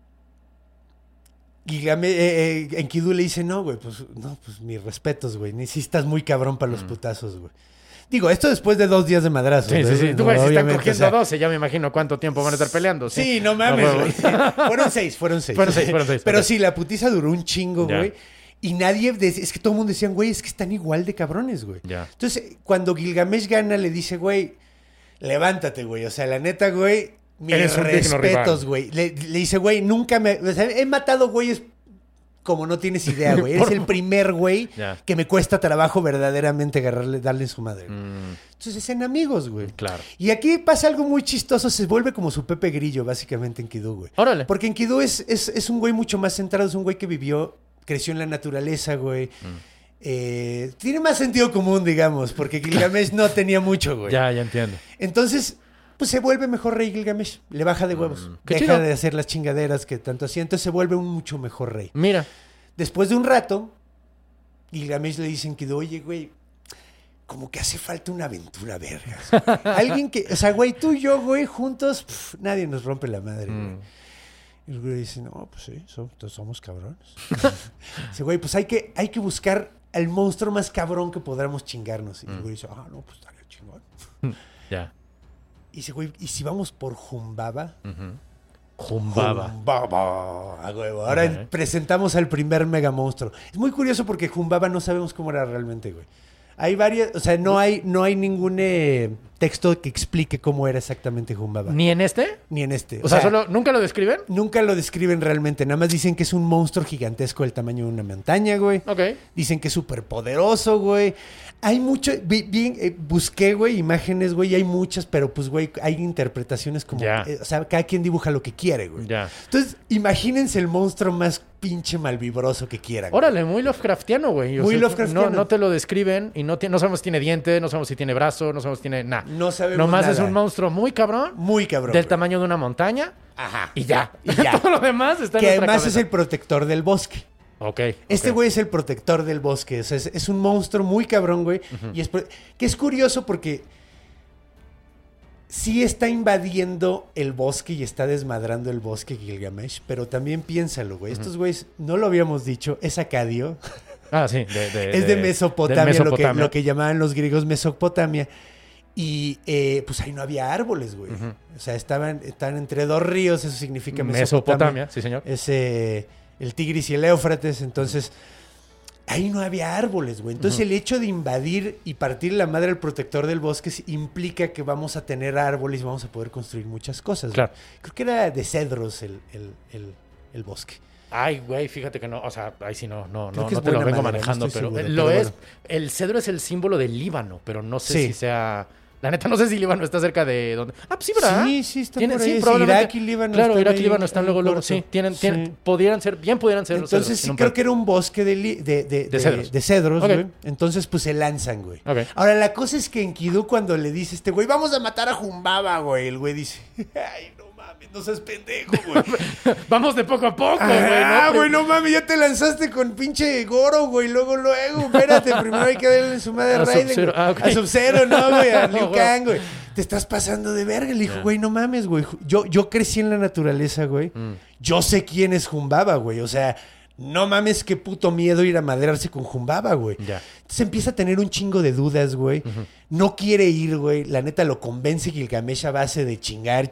Speaker 5: Gilgamesh, Enkidu le dice, no, güey, pues mis respetos, güey. Ni si estás muy cabrón para los putazos, güey. Digo, esto después de 2 días de madrazos.
Speaker 6: Sí.
Speaker 5: ¿no?
Speaker 6: Tú, güey, si están
Speaker 5: Obviamente,
Speaker 6: cogiendo
Speaker 5: o sea,
Speaker 6: 12, ya me imagino cuánto tiempo van a estar peleando.
Speaker 5: Sí, no mames,
Speaker 6: No,
Speaker 5: güey. Fueron 6.
Speaker 6: Fueron seis,
Speaker 5: Pero
Speaker 6: ok.
Speaker 5: sí, la putiza duró un chingo,
Speaker 6: Ya.
Speaker 5: güey. Y es que todo el mundo decían, güey, es que están igual de cabrones, güey.
Speaker 6: Ya.
Speaker 5: Entonces, cuando Gilgamesh gana, le dice, güey, levántate, güey. O sea, la neta, güey, mis
Speaker 6: Eres un digno
Speaker 5: respetos,
Speaker 6: rival.
Speaker 5: güey. Le dice, güey, nunca me... O sea, he matado güeyes como no tienes idea, güey. Eres el primer güey
Speaker 6: Ya.
Speaker 5: que me cuesta trabajo verdaderamente darle en su madre. Entonces, hacen amigos, güey.
Speaker 6: Claro.
Speaker 5: Y aquí pasa algo muy chistoso. Se vuelve como su Pepe Grillo, básicamente, Enkidu, güey.
Speaker 6: Órale.
Speaker 5: Porque Enkidu es un güey mucho más centrado. Es un güey que creció en la naturaleza, güey. Tiene más sentido común, digamos. Porque Gilgamesh no tenía mucho, güey.
Speaker 6: Ya entiendo.
Speaker 5: Entonces, pues se vuelve mejor rey Gilgamesh. Le baja de huevos.
Speaker 6: Qué
Speaker 5: Deja
Speaker 6: chido.
Speaker 5: de hacer las chingaderas que tanto hacía. Entonces se vuelve un mucho mejor rey.
Speaker 6: Mira.
Speaker 5: Después de un rato, Gilgamesh le dice a Enkidu, oye, güey, como que hace falta una aventura, vergas. Alguien que, o sea, güey, tú y yo, güey, juntos, nadie nos rompe la madre, güey. Y el güey dice, no, pues sí, somos cabrones. Dice, güey, pues hay que buscar al monstruo más cabrón que podamos chingarnos. Y el güey dice, no, pues estaría chingón.
Speaker 6: Ya.
Speaker 5: Y dice, güey, ¿y si vamos por Humbaba?
Speaker 6: Jumbaba.
Speaker 5: Humbaba, a huevo. Ahora presentamos al primer mega monstruo. Es muy curioso porque Humbaba no sabemos cómo era realmente, güey. Hay varias, o sea, no hay ningún texto que explique cómo era exactamente Humbaba.
Speaker 6: ¿Ni en este?
Speaker 5: Ni en este.
Speaker 6: O sea, solo ¿nunca lo describen?
Speaker 5: Nunca lo describen realmente. Nada más dicen que es un monstruo gigantesco del tamaño de una montaña, güey.
Speaker 6: Ok.
Speaker 5: Dicen que es súper poderoso, güey. Hay mucho... busqué, güey, imágenes, güey. Y hay muchas, pero pues, güey, hay interpretaciones como...
Speaker 6: Ya.
Speaker 5: O sea, cada quien dibuja lo que quiere, güey.
Speaker 6: Ya.
Speaker 5: Entonces, imagínense el monstruo más pinche malvibroso que quieran. güey.
Speaker 6: Órale, muy Lovecraftiano, güey. O
Speaker 5: Muy
Speaker 6: sea,
Speaker 5: Lovecraftiano.
Speaker 6: No te lo describen y no sabemos si tiene diente, no sabemos si tiene brazo, no sabemos si tiene nada.
Speaker 5: No sabemos
Speaker 6: Nomás es
Speaker 5: nada.
Speaker 6: un monstruo muy cabrón.
Speaker 5: Muy cabrón.
Speaker 6: Del
Speaker 5: güey.
Speaker 6: tamaño de una montaña.
Speaker 5: Ajá.
Speaker 6: Y ya.
Speaker 5: Y ya.
Speaker 6: Todo lo demás está
Speaker 5: Que
Speaker 6: en nuestra
Speaker 5: además
Speaker 6: cabeza.
Speaker 5: es el protector del bosque.
Speaker 6: Ok.
Speaker 5: Este
Speaker 6: ok.
Speaker 5: güey es el protector del bosque. O sea, es un monstruo muy cabrón, güey. Y que es curioso porque sí está invadiendo el bosque y está desmadrando el bosque Gilgamesh. Pero también piénsalo, güey. Estos güeyes, no lo habíamos dicho, es acadio.
Speaker 6: Ah, sí.
Speaker 5: Es de Mesopotamia,
Speaker 6: de Mesopotamia.
Speaker 5: Lo que llamaban los griegos Mesopotamia. Y pues ahí no había árboles, güey. O sea, estaban entre dos ríos, eso significa
Speaker 6: Mesopotamia, sí, señor.
Speaker 5: Es el Tigris y el Éufrates, entonces ahí no había árboles, güey. Entonces el hecho de invadir y partir la madre al protector del bosque implica que vamos a tener árboles y vamos a poder construir muchas cosas.
Speaker 6: Claro.
Speaker 5: Güey. Creo que era de cedros el bosque.
Speaker 6: Ay, güey, fíjate que no, o sea, ahí sí no
Speaker 5: Creo que es
Speaker 6: te lo
Speaker 5: buena
Speaker 6: vengo
Speaker 5: madera,
Speaker 6: manejando,
Speaker 5: no estoy
Speaker 6: pero
Speaker 5: seguro,
Speaker 6: lo
Speaker 5: pero
Speaker 6: es.
Speaker 5: bueno.
Speaker 6: El cedro es el símbolo del Líbano, pero no sé
Speaker 5: Sí.
Speaker 6: si sea. La neta, no sé si Líbano está cerca de donde. Ah, pues sí, ¿verdad?
Speaker 5: Sí, está por ahí.
Speaker 6: Sí,
Speaker 5: Sí,
Speaker 6: probablemente.
Speaker 5: Irak y Líbano
Speaker 6: Claro,
Speaker 5: están
Speaker 6: Irak y
Speaker 5: ahí,
Speaker 6: Líbano están
Speaker 5: ahí
Speaker 6: luego.
Speaker 5: corto.
Speaker 6: Sí, tienen,
Speaker 5: Sí.
Speaker 6: pudieran ser los
Speaker 5: Entonces
Speaker 6: cedros,
Speaker 5: sí
Speaker 6: sin un
Speaker 5: creo
Speaker 6: pedo.
Speaker 5: que era un bosque de
Speaker 6: cedros.
Speaker 5: de cedros,
Speaker 6: Ok.
Speaker 5: güey. Entonces pues se lanzan, güey.
Speaker 6: Ok.
Speaker 5: Ahora la cosa es que Enkidu cuando le dice güey, vamos a matar a Jumbaba, güey. El güey dice, ay, no mames, no seas pendejo, güey.
Speaker 6: Vamos de poco a poco, güey.
Speaker 5: Ah,
Speaker 6: ¿no?
Speaker 5: güey, no mames, ya te lanzaste con pinche Goro, güey. Luego, espérate, primero hay que darle en su madre
Speaker 6: A
Speaker 5: a Raiden.
Speaker 6: Sub-Zero,
Speaker 5: Güey.
Speaker 6: ah, ok.
Speaker 5: A Sub-Zero, no, güey, a
Speaker 6: No,
Speaker 5: Liu
Speaker 6: güey.
Speaker 5: Kang, güey. Te estás pasando de verga. Le dijo, güey, no mames, güey. Yo crecí en la naturaleza, güey. Yo sé quién es Jumbaba, güey. O sea, no mames, qué puto miedo ir a madrarse con Jumbaba, güey.
Speaker 6: Ya.
Speaker 5: Entonces empieza a tener un chingo de dudas, güey. No quiere ir, güey. La neta lo convence Gilgamesh a base de chingar.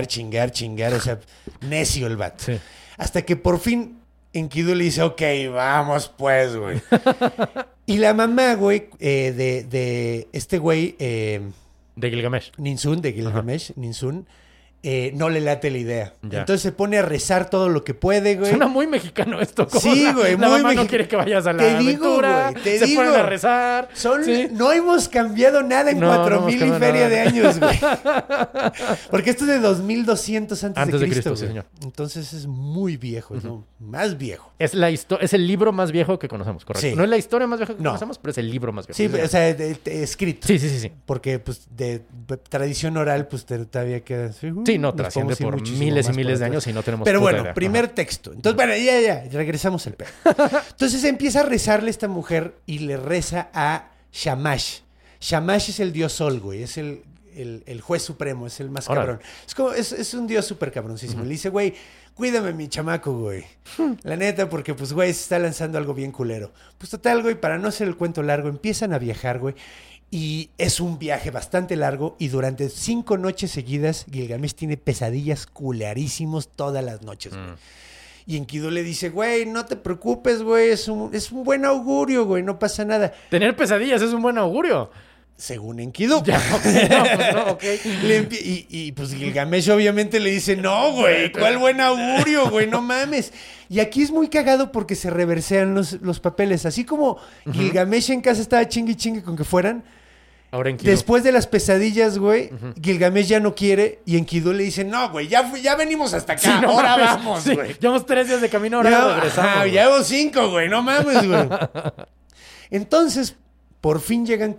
Speaker 5: O sea, necio el vato.
Speaker 6: Sí.
Speaker 5: Hasta que por fin Enkidu le dice, ok, vamos pues, güey. Y la mamá, güey, de este güey,
Speaker 6: De Gilgamesh.
Speaker 5: Ninsun, de Gilgamesh, Ninsun, no le late la idea.
Speaker 6: Ya.
Speaker 5: Entonces se pone a rezar todo lo que puede, güey.
Speaker 6: Suena muy mexicano esto. como
Speaker 5: Sí, güey,
Speaker 6: la
Speaker 5: muy
Speaker 6: mamá no
Speaker 5: mexi-
Speaker 6: quiere que vayas a la
Speaker 5: Te digo,
Speaker 6: aventura.
Speaker 5: güey, te
Speaker 6: se
Speaker 5: digo.
Speaker 6: ponen a rezar.
Speaker 5: Sí.
Speaker 6: Sí.
Speaker 5: No hemos cambiado nada en
Speaker 6: No, no
Speaker 5: 4000
Speaker 6: hemos
Speaker 5: y
Speaker 6: cambiado
Speaker 5: feria
Speaker 6: nada.
Speaker 5: de años, güey. Porque esto es de 2200 antes de Cristo,
Speaker 6: sí,
Speaker 5: güey.
Speaker 6: señor.
Speaker 5: Entonces es muy viejo, ¿no? Más viejo.
Speaker 6: Es el libro más viejo que conocemos, correcto.
Speaker 5: Sí.
Speaker 6: No es la historia más vieja que
Speaker 5: No.
Speaker 6: conocemos, pero es el libro más viejo.
Speaker 5: Sí,
Speaker 6: señor.
Speaker 5: o sea, escrito.
Speaker 6: Sí.
Speaker 5: Porque, pues, de tradición oral, pues, todavía queda...
Speaker 6: Sí, no,
Speaker 5: nos
Speaker 6: trasciende
Speaker 5: podemos ir
Speaker 6: por
Speaker 5: muchísimo
Speaker 6: miles y
Speaker 5: más
Speaker 6: miles
Speaker 5: por
Speaker 6: de
Speaker 5: atrás.
Speaker 6: años y no tenemos
Speaker 5: Pero
Speaker 6: puta
Speaker 5: bueno,
Speaker 6: idea.
Speaker 5: primer
Speaker 6: Ajá.
Speaker 5: texto. Entonces, bueno, ya, regresamos al pedo. Entonces empieza a rezarle esta mujer y le reza a Shamash. Shamash es el dios sol, güey. Es el juez supremo, es el más
Speaker 6: Órale.
Speaker 5: cabrón. Es un dios súper cabroncísimo. Le dice, güey, cuídame mi chamaco, güey. La neta, porque, pues, güey, se está lanzando algo bien culero. Pues, total, güey, para no hacer el cuento largo, empiezan a viajar, güey. Y es un viaje bastante largo y durante 5 noches seguidas Gilgamesh tiene pesadillas culerísimos todas las noches, güey. Y Enkidu le dice, güey, no te preocupes, güey, es un buen augurio, güey, no pasa nada.
Speaker 6: Tener pesadillas es un buen augurio.
Speaker 5: Según Enkidu.
Speaker 6: Ya, ok, no, pues no, ok.
Speaker 5: Y pues Gilgamesh obviamente le dice, no, güey, ¿cuál buen augurio, güey? No mames. Y aquí es muy cagado porque se reversean los papeles. Así como Gilgamesh en casa estaba chingue con que fueran,
Speaker 6: Ahora Enkidu.
Speaker 5: después de las pesadillas, güey, Gilgamesh ya no quiere y Enkidu le dice, no, güey, ya venimos hasta acá,
Speaker 6: Sí, no
Speaker 5: ahora
Speaker 6: mames.
Speaker 5: vamos,
Speaker 6: Sí,
Speaker 5: güey.
Speaker 6: llevamos 3 días de camino, ahora
Speaker 5: Ya,
Speaker 6: regresamos.
Speaker 5: ajá,
Speaker 6: güey.
Speaker 5: llevo 5, güey, no mames, güey. Entonces, por fin llegan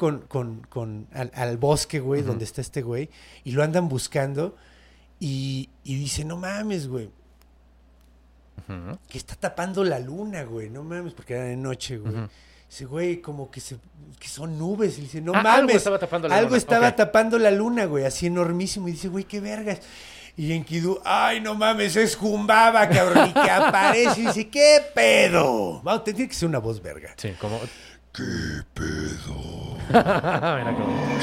Speaker 5: al bosque, güey, donde está este güey, y lo andan buscando y dice, no mames, güey. Que está tapando la luna, güey, no mames, porque era de noche, güey. Dice, güey, como que son nubes. Y dice, no mames.
Speaker 6: Algo estaba tapando la
Speaker 5: algo
Speaker 6: luna.
Speaker 5: estaba
Speaker 6: Ok.
Speaker 5: tapando la luna, güey, así enormísimo. Y dice, güey, qué vergas. Y Enkidu, ay, no mames, es Jumbaba, cabrón. Y que aparece y dice, ¿qué pedo? Vamos, tiene que ser una voz verga.
Speaker 6: Sí, como...
Speaker 4: ¿Qué pedo?
Speaker 6: Mira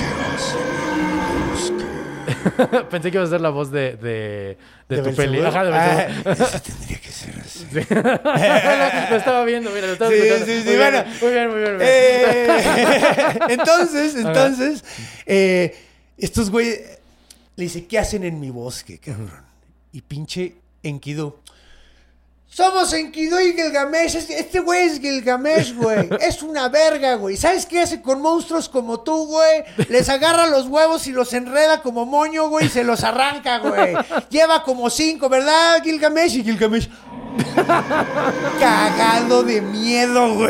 Speaker 6: cómo... Pensé que iba a ser la voz de tu
Speaker 5: Belcebú.
Speaker 6: peli. Ajá, de Belcebú.
Speaker 5: Eso tendría que ser así.
Speaker 6: Lo estaba viendo, mira, lo estaba
Speaker 5: Sí,
Speaker 6: escuchando.
Speaker 5: sí, sí,
Speaker 6: Muy bien,
Speaker 5: bueno.
Speaker 6: muy bien, muy bien.
Speaker 5: Entonces, estos güey le dice, ¿qué hacen en mi bosque, cabrón? Y pinche Enkidu. Somos Enkidu y Gilgamesh. Este güey es Gilgamesh, güey. Es una verga, güey. ¿Sabes qué hace con monstruos como tú, güey? Les agarra los huevos y los enreda como moño, güey, y se los arranca, güey. Lleva como 5, ¿verdad, Gilgamesh? Y Gilgamesh cagado de miedo, güey.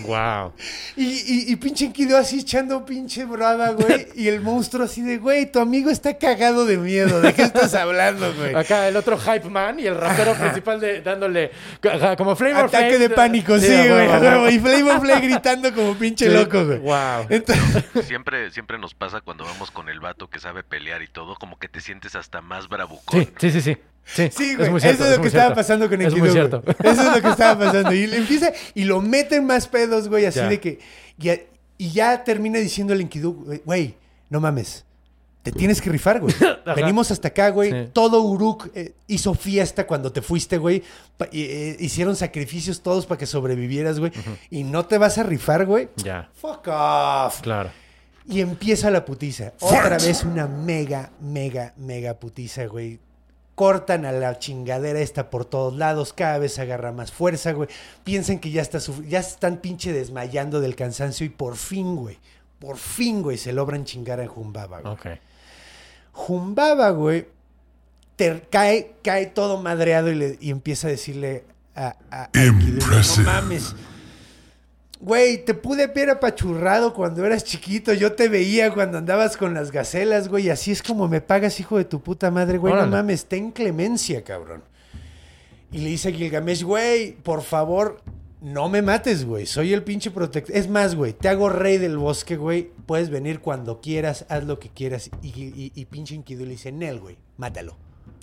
Speaker 6: Wow.
Speaker 5: Y pinche Enkidu así echando pinche brava, güey. Y el monstruo así de, güey, tu amigo está cagado de miedo. ¿De qué estás hablando, güey?
Speaker 6: Acá el otro hype man y el rapero principal dándole como Flavor Flav.
Speaker 5: Ataque de pánico, sí, güey. A huevo. Y Flavor Flav gritando como pinche loco, güey.
Speaker 6: Wow.
Speaker 5: Entonces,
Speaker 7: Siempre nos pasa cuando vamos con el vato que sabe pelear y todo, como que te sientes hasta más bravucón.
Speaker 6: Sí.
Speaker 5: sí, güey.
Speaker 6: muy cierto,
Speaker 5: Eso es lo que estaba
Speaker 6: cierto.
Speaker 5: pasando con
Speaker 6: Es
Speaker 5: Enkidu,
Speaker 6: muy
Speaker 5: güey.
Speaker 6: cierto.
Speaker 5: Eso es lo que estaba pasando. Y le empieza y lo meten más pedos, güey, así
Speaker 6: Ya.
Speaker 5: de que... Y ya termina diciéndole Enkidu, güey, no mames. Te tienes que rifar, güey.
Speaker 6: Ajá.
Speaker 5: Venimos hasta acá, güey.
Speaker 6: Sí.
Speaker 5: Todo Uruk hizo fiesta cuando te fuiste, güey. Hicieron sacrificios todos para que sobrevivieras, güey. Y no te vas a rifar, güey.
Speaker 6: Ya.
Speaker 5: Fuck off.
Speaker 6: Claro.
Speaker 5: Y empieza la putiza. Otra vez una mega putiza, güey. Cortan a la chingadera esta por todos lados. Cada vez agarra más fuerza, güey. Piensan que ya están pinche desmayando del cansancio. Y por fin, güey, se logran chingar a Humbaba, güey.
Speaker 6: Ok.
Speaker 5: Humbaba, güey, cae todo madreado y empieza a decirle a Enkidu, no mames. Güey, te pude ver apachurrado cuando eras chiquito. Yo te veía cuando andabas con las gacelas, güey. Así es como me pagas, hijo de tu puta madre, güey.
Speaker 6: Órale.
Speaker 5: No mames, ten clemencia, cabrón. Y le dice a Gilgamesh, güey, por favor, no me mates, güey. Soy el pinche protector. Es más, güey, te hago rey del bosque, güey. Puedes venir cuando quieras, haz lo que quieras. Y pinche Enkidu le dice, Nel, güey, mátalo.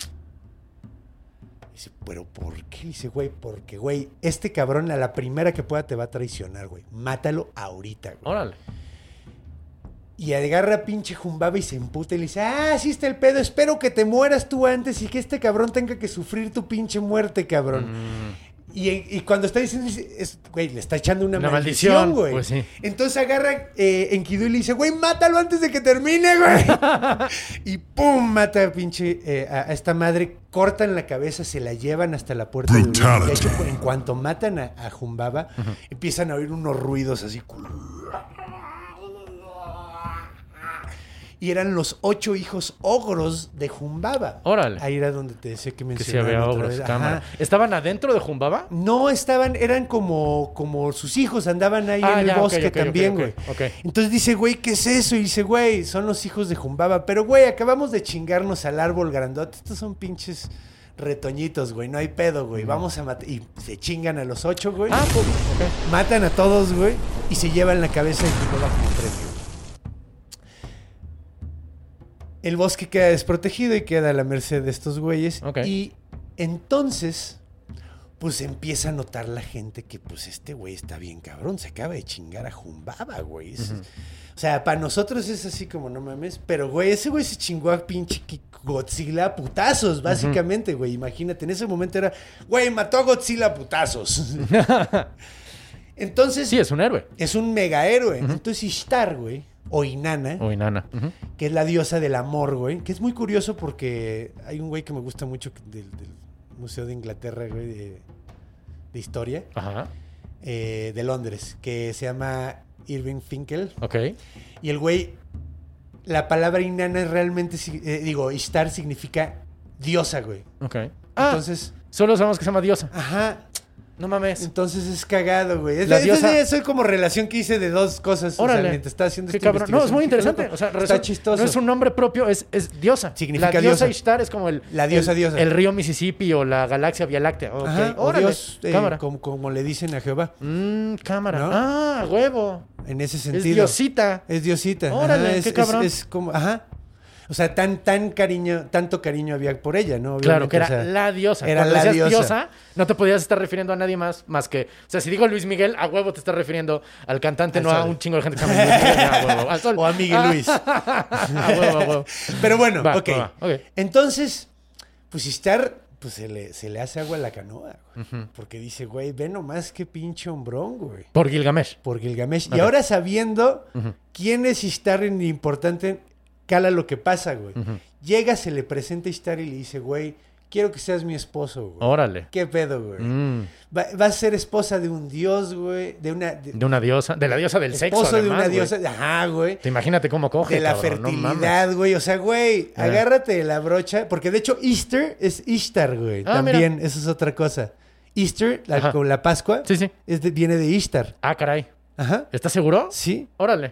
Speaker 5: Dice, ¿pero por qué? Dice, güey, porque, güey, este cabrón a la primera que pueda te va a traicionar, güey. Mátalo ahorita, güey.
Speaker 6: Órale.
Speaker 5: Y agarra a pinche Humbaba y se emputa y le dice, sí está el pedo, espero que te mueras tú antes y que este cabrón tenga que sufrir tu pinche muerte, cabrón. Y cuando está diciendo, güey, le está echando una maldición, güey.
Speaker 6: Pues sí.
Speaker 5: Entonces agarra Enkidu y le dice, güey, mátalo antes de que termine, güey. Y pum, mata a pinche a esta madre, cortan la cabeza, se la llevan hasta la puerta de Uruk. De hecho, en cuanto matan a Humbaba, empiezan a oír unos ruidos así. Y eran los 8 hijos ogros de Humbaba.
Speaker 6: Órale.
Speaker 5: Ahí era donde te decía que
Speaker 6: Que sí
Speaker 5: mencionaban
Speaker 6: había
Speaker 5: otra
Speaker 6: ogros,
Speaker 5: vez.
Speaker 6: cámara.
Speaker 5: Ajá.
Speaker 6: ¿Estaban adentro de Humbaba?
Speaker 5: No eran como sus hijos, andaban ahí en el
Speaker 6: ya, ok,
Speaker 5: bosque
Speaker 6: ok,
Speaker 5: también,
Speaker 6: ok,
Speaker 5: güey.
Speaker 6: ok.
Speaker 5: Entonces dice, güey, ¿qué es eso? Y dice, güey, son los hijos de Humbaba. Pero, güey, acabamos de chingarnos al árbol grandote. Estos son pinches retoñitos, güey. No hay pedo, güey. Vamos a matar. Y se chingan a los 8, güey.
Speaker 6: Pues, ok.
Speaker 5: Matan a todos, güey. Y se llevan la cabeza de Humbaba como premio. El bosque queda desprotegido y queda a la merced de estos güeyes.
Speaker 6: Ok.
Speaker 5: Y entonces, pues empieza a notar la gente que, pues, este güey está bien cabrón. Se acaba de chingar a Humbaba, güey. O sea, para nosotros es así como, no mames. Pero, güey, ese güey se chingó a pinche Godzilla a putazos, básicamente, güey. Imagínate, en ese momento era, güey, mató a Godzilla a putazos. Entonces...
Speaker 6: Sí, es un héroe.
Speaker 5: Es un mega héroe. Entonces Ishtar, güey, o Inanna,
Speaker 6: O Inanna.
Speaker 5: que es la diosa del amor, güey, que es muy curioso porque hay un güey que me gusta mucho del Museo de Inglaterra, güey, de historia,
Speaker 6: Ajá.
Speaker 5: de Londres, que se llama Irving Finkel.
Speaker 6: Ok.
Speaker 5: Y el güey, la palabra Inanna es realmente, Ishtar significa diosa, güey.
Speaker 6: Ok.
Speaker 5: Entonces,
Speaker 6: Solo sabemos que se llama diosa.
Speaker 5: ajá,
Speaker 6: No mames.
Speaker 5: entonces es cagado, güey.
Speaker 6: La diosa-
Speaker 5: Eso es como relación que hice de dos cosas.
Speaker 6: Órale.
Speaker 5: O sea, mientras estaba haciendo
Speaker 6: Qué
Speaker 5: esta
Speaker 6: cabrón. No, es muy
Speaker 5: investigación.
Speaker 6: interesante. O sea,
Speaker 5: Está chistoso.
Speaker 6: No es un nombre propio, es diosa.
Speaker 5: Significa
Speaker 6: la diosa
Speaker 5: diosa.
Speaker 6: Ishtar es como
Speaker 5: La diosa, diosa.
Speaker 6: el río Mississippi o la galaxia Vía Láctea. Ok.
Speaker 5: Ajá, o
Speaker 6: Órale.
Speaker 5: Dios,
Speaker 6: Cámara.
Speaker 5: como le dicen a Jehová.
Speaker 6: Cámara.
Speaker 5: ¿No?
Speaker 6: Ah, huevo.
Speaker 5: En ese
Speaker 6: Es
Speaker 5: sentido.
Speaker 6: diosita.
Speaker 5: Es diosita.
Speaker 6: Órale,
Speaker 5: Ajá,
Speaker 6: qué cabrón.
Speaker 5: Es como, ajá. O sea, tanto cariño había por ella, ¿no?
Speaker 6: Claro, que era
Speaker 5: Obviamente, o sea,
Speaker 6: la diosa.
Speaker 5: Era
Speaker 6: Cuando
Speaker 5: la
Speaker 6: decías
Speaker 5: diosa.
Speaker 6: no te podías estar refiriendo a nadie más que... O sea, si digo Luis Miguel, a huevo te estás refiriendo al cantante,
Speaker 5: Al
Speaker 6: no a
Speaker 5: sol.
Speaker 6: un chingo de gente que se llama Luis Miguel. A huevo. Al sol.
Speaker 5: O a Miguel Luis.
Speaker 6: A huevo, a huevo.
Speaker 5: Pero bueno,
Speaker 6: Va,
Speaker 5: ok.
Speaker 6: va, ok.
Speaker 5: Entonces, pues Ishtar, pues se le hace agua a la canoa, güey. Porque dice, güey, ve nomás qué pinche hombrón, güey.
Speaker 6: Por Gilgamesh.
Speaker 5: Por Gilgamesh.
Speaker 6: Ok.
Speaker 5: Y ahora sabiendo quién es Ishtar en importante, cala lo que pasa, güey. Llega, se le presenta a Ishtar y le dice, güey, quiero que seas mi esposo, güey.
Speaker 6: Órale.
Speaker 5: ¿Qué pedo, güey? Va a ser esposa de un dios, güey. De
Speaker 6: una diosa. De la diosa del sexo,
Speaker 5: esposo de
Speaker 6: además,
Speaker 5: una
Speaker 6: güey.
Speaker 5: diosa. Ajá, güey.
Speaker 6: Te imagínate cómo coge,
Speaker 5: De la
Speaker 6: cabrón, no mames.
Speaker 5: fertilidad, güey. O sea, güey, agárrate de la brocha. Porque de hecho, Easter es Ishtar, güey.
Speaker 6: Ah,
Speaker 5: También, eso es otra cosa. Easter,
Speaker 6: Ajá.
Speaker 5: con la Pascua,
Speaker 6: Sí, sí.
Speaker 5: viene de Ishtar.
Speaker 6: Ah, caray.
Speaker 5: Ajá.
Speaker 6: ¿Estás seguro?
Speaker 5: Sí.
Speaker 6: Órale.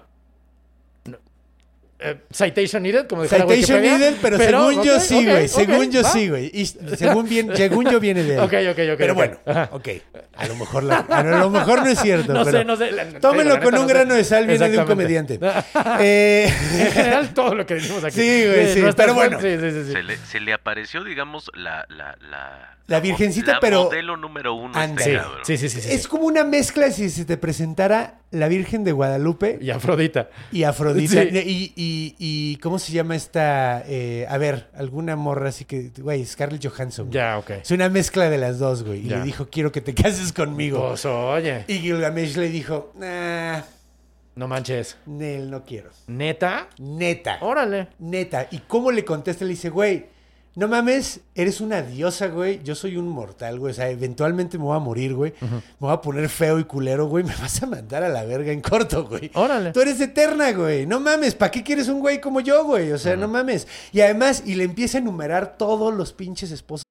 Speaker 6: Citation needed, como dijera
Speaker 5: Citation
Speaker 6: Wikipedia.
Speaker 5: needed, pero según yo sí, güey. Según yo
Speaker 6: va.
Speaker 5: sí, güey. Y según yo viene de ahí.
Speaker 6: Ok.
Speaker 5: Pero bueno,
Speaker 6: Ajá.
Speaker 5: ok. A lo mejor no es cierto.
Speaker 6: No
Speaker 5: pero
Speaker 6: sé.
Speaker 5: Tómenlo
Speaker 6: La
Speaker 5: con
Speaker 6: neta,
Speaker 5: un
Speaker 6: no
Speaker 5: grano
Speaker 6: sé.
Speaker 5: de sal, viene de un
Speaker 6: Exactamente.
Speaker 5: comediante.
Speaker 6: En general, todo lo que decimos aquí.
Speaker 5: Sí, güey, sí,
Speaker 6: nuestra
Speaker 5: pero
Speaker 6: fuente-
Speaker 5: bueno.
Speaker 6: Sí.
Speaker 7: Se le apareció, digamos,
Speaker 5: La virgencita,
Speaker 7: la
Speaker 5: pero...
Speaker 7: modelo número 1 a
Speaker 5: Anda.
Speaker 7: este
Speaker 6: Sí,
Speaker 7: cabrón.
Speaker 6: sí.
Speaker 5: Es como una mezcla si se te presentara la Virgen de Guadalupe
Speaker 6: Y Afrodita.
Speaker 5: y Afrodita.
Speaker 6: Sí.
Speaker 5: Y ¿cómo se llama esta? A ver, alguna morra así que... Güey, Scarlett Johansson. güey.
Speaker 6: Ya, ok.
Speaker 5: Es una mezcla de las dos, güey. Y
Speaker 6: Ya.
Speaker 5: le dijo, quiero que te cases conmigo.
Speaker 6: Pues, oye.
Speaker 5: Y Gilgamesh le dijo, nah,
Speaker 6: No manches.
Speaker 5: Nel, no quiero.
Speaker 6: ¿Neta?
Speaker 5: Neta.
Speaker 6: Órale.
Speaker 5: Neta. ¿Y cómo le contesta? Le dice, güey, no mames, eres una diosa, güey. Yo soy un mortal, güey. O sea, eventualmente me voy a morir, güey. Me voy a poner feo y culero, güey. Me vas a mandar a la verga en corto, güey.
Speaker 6: Órale.
Speaker 5: Tú eres eterna, güey. No mames, ¿para qué quieres un güey como yo, güey? O sea, no mames. Y además, y le empieza a enumerar todos los pinches esposos.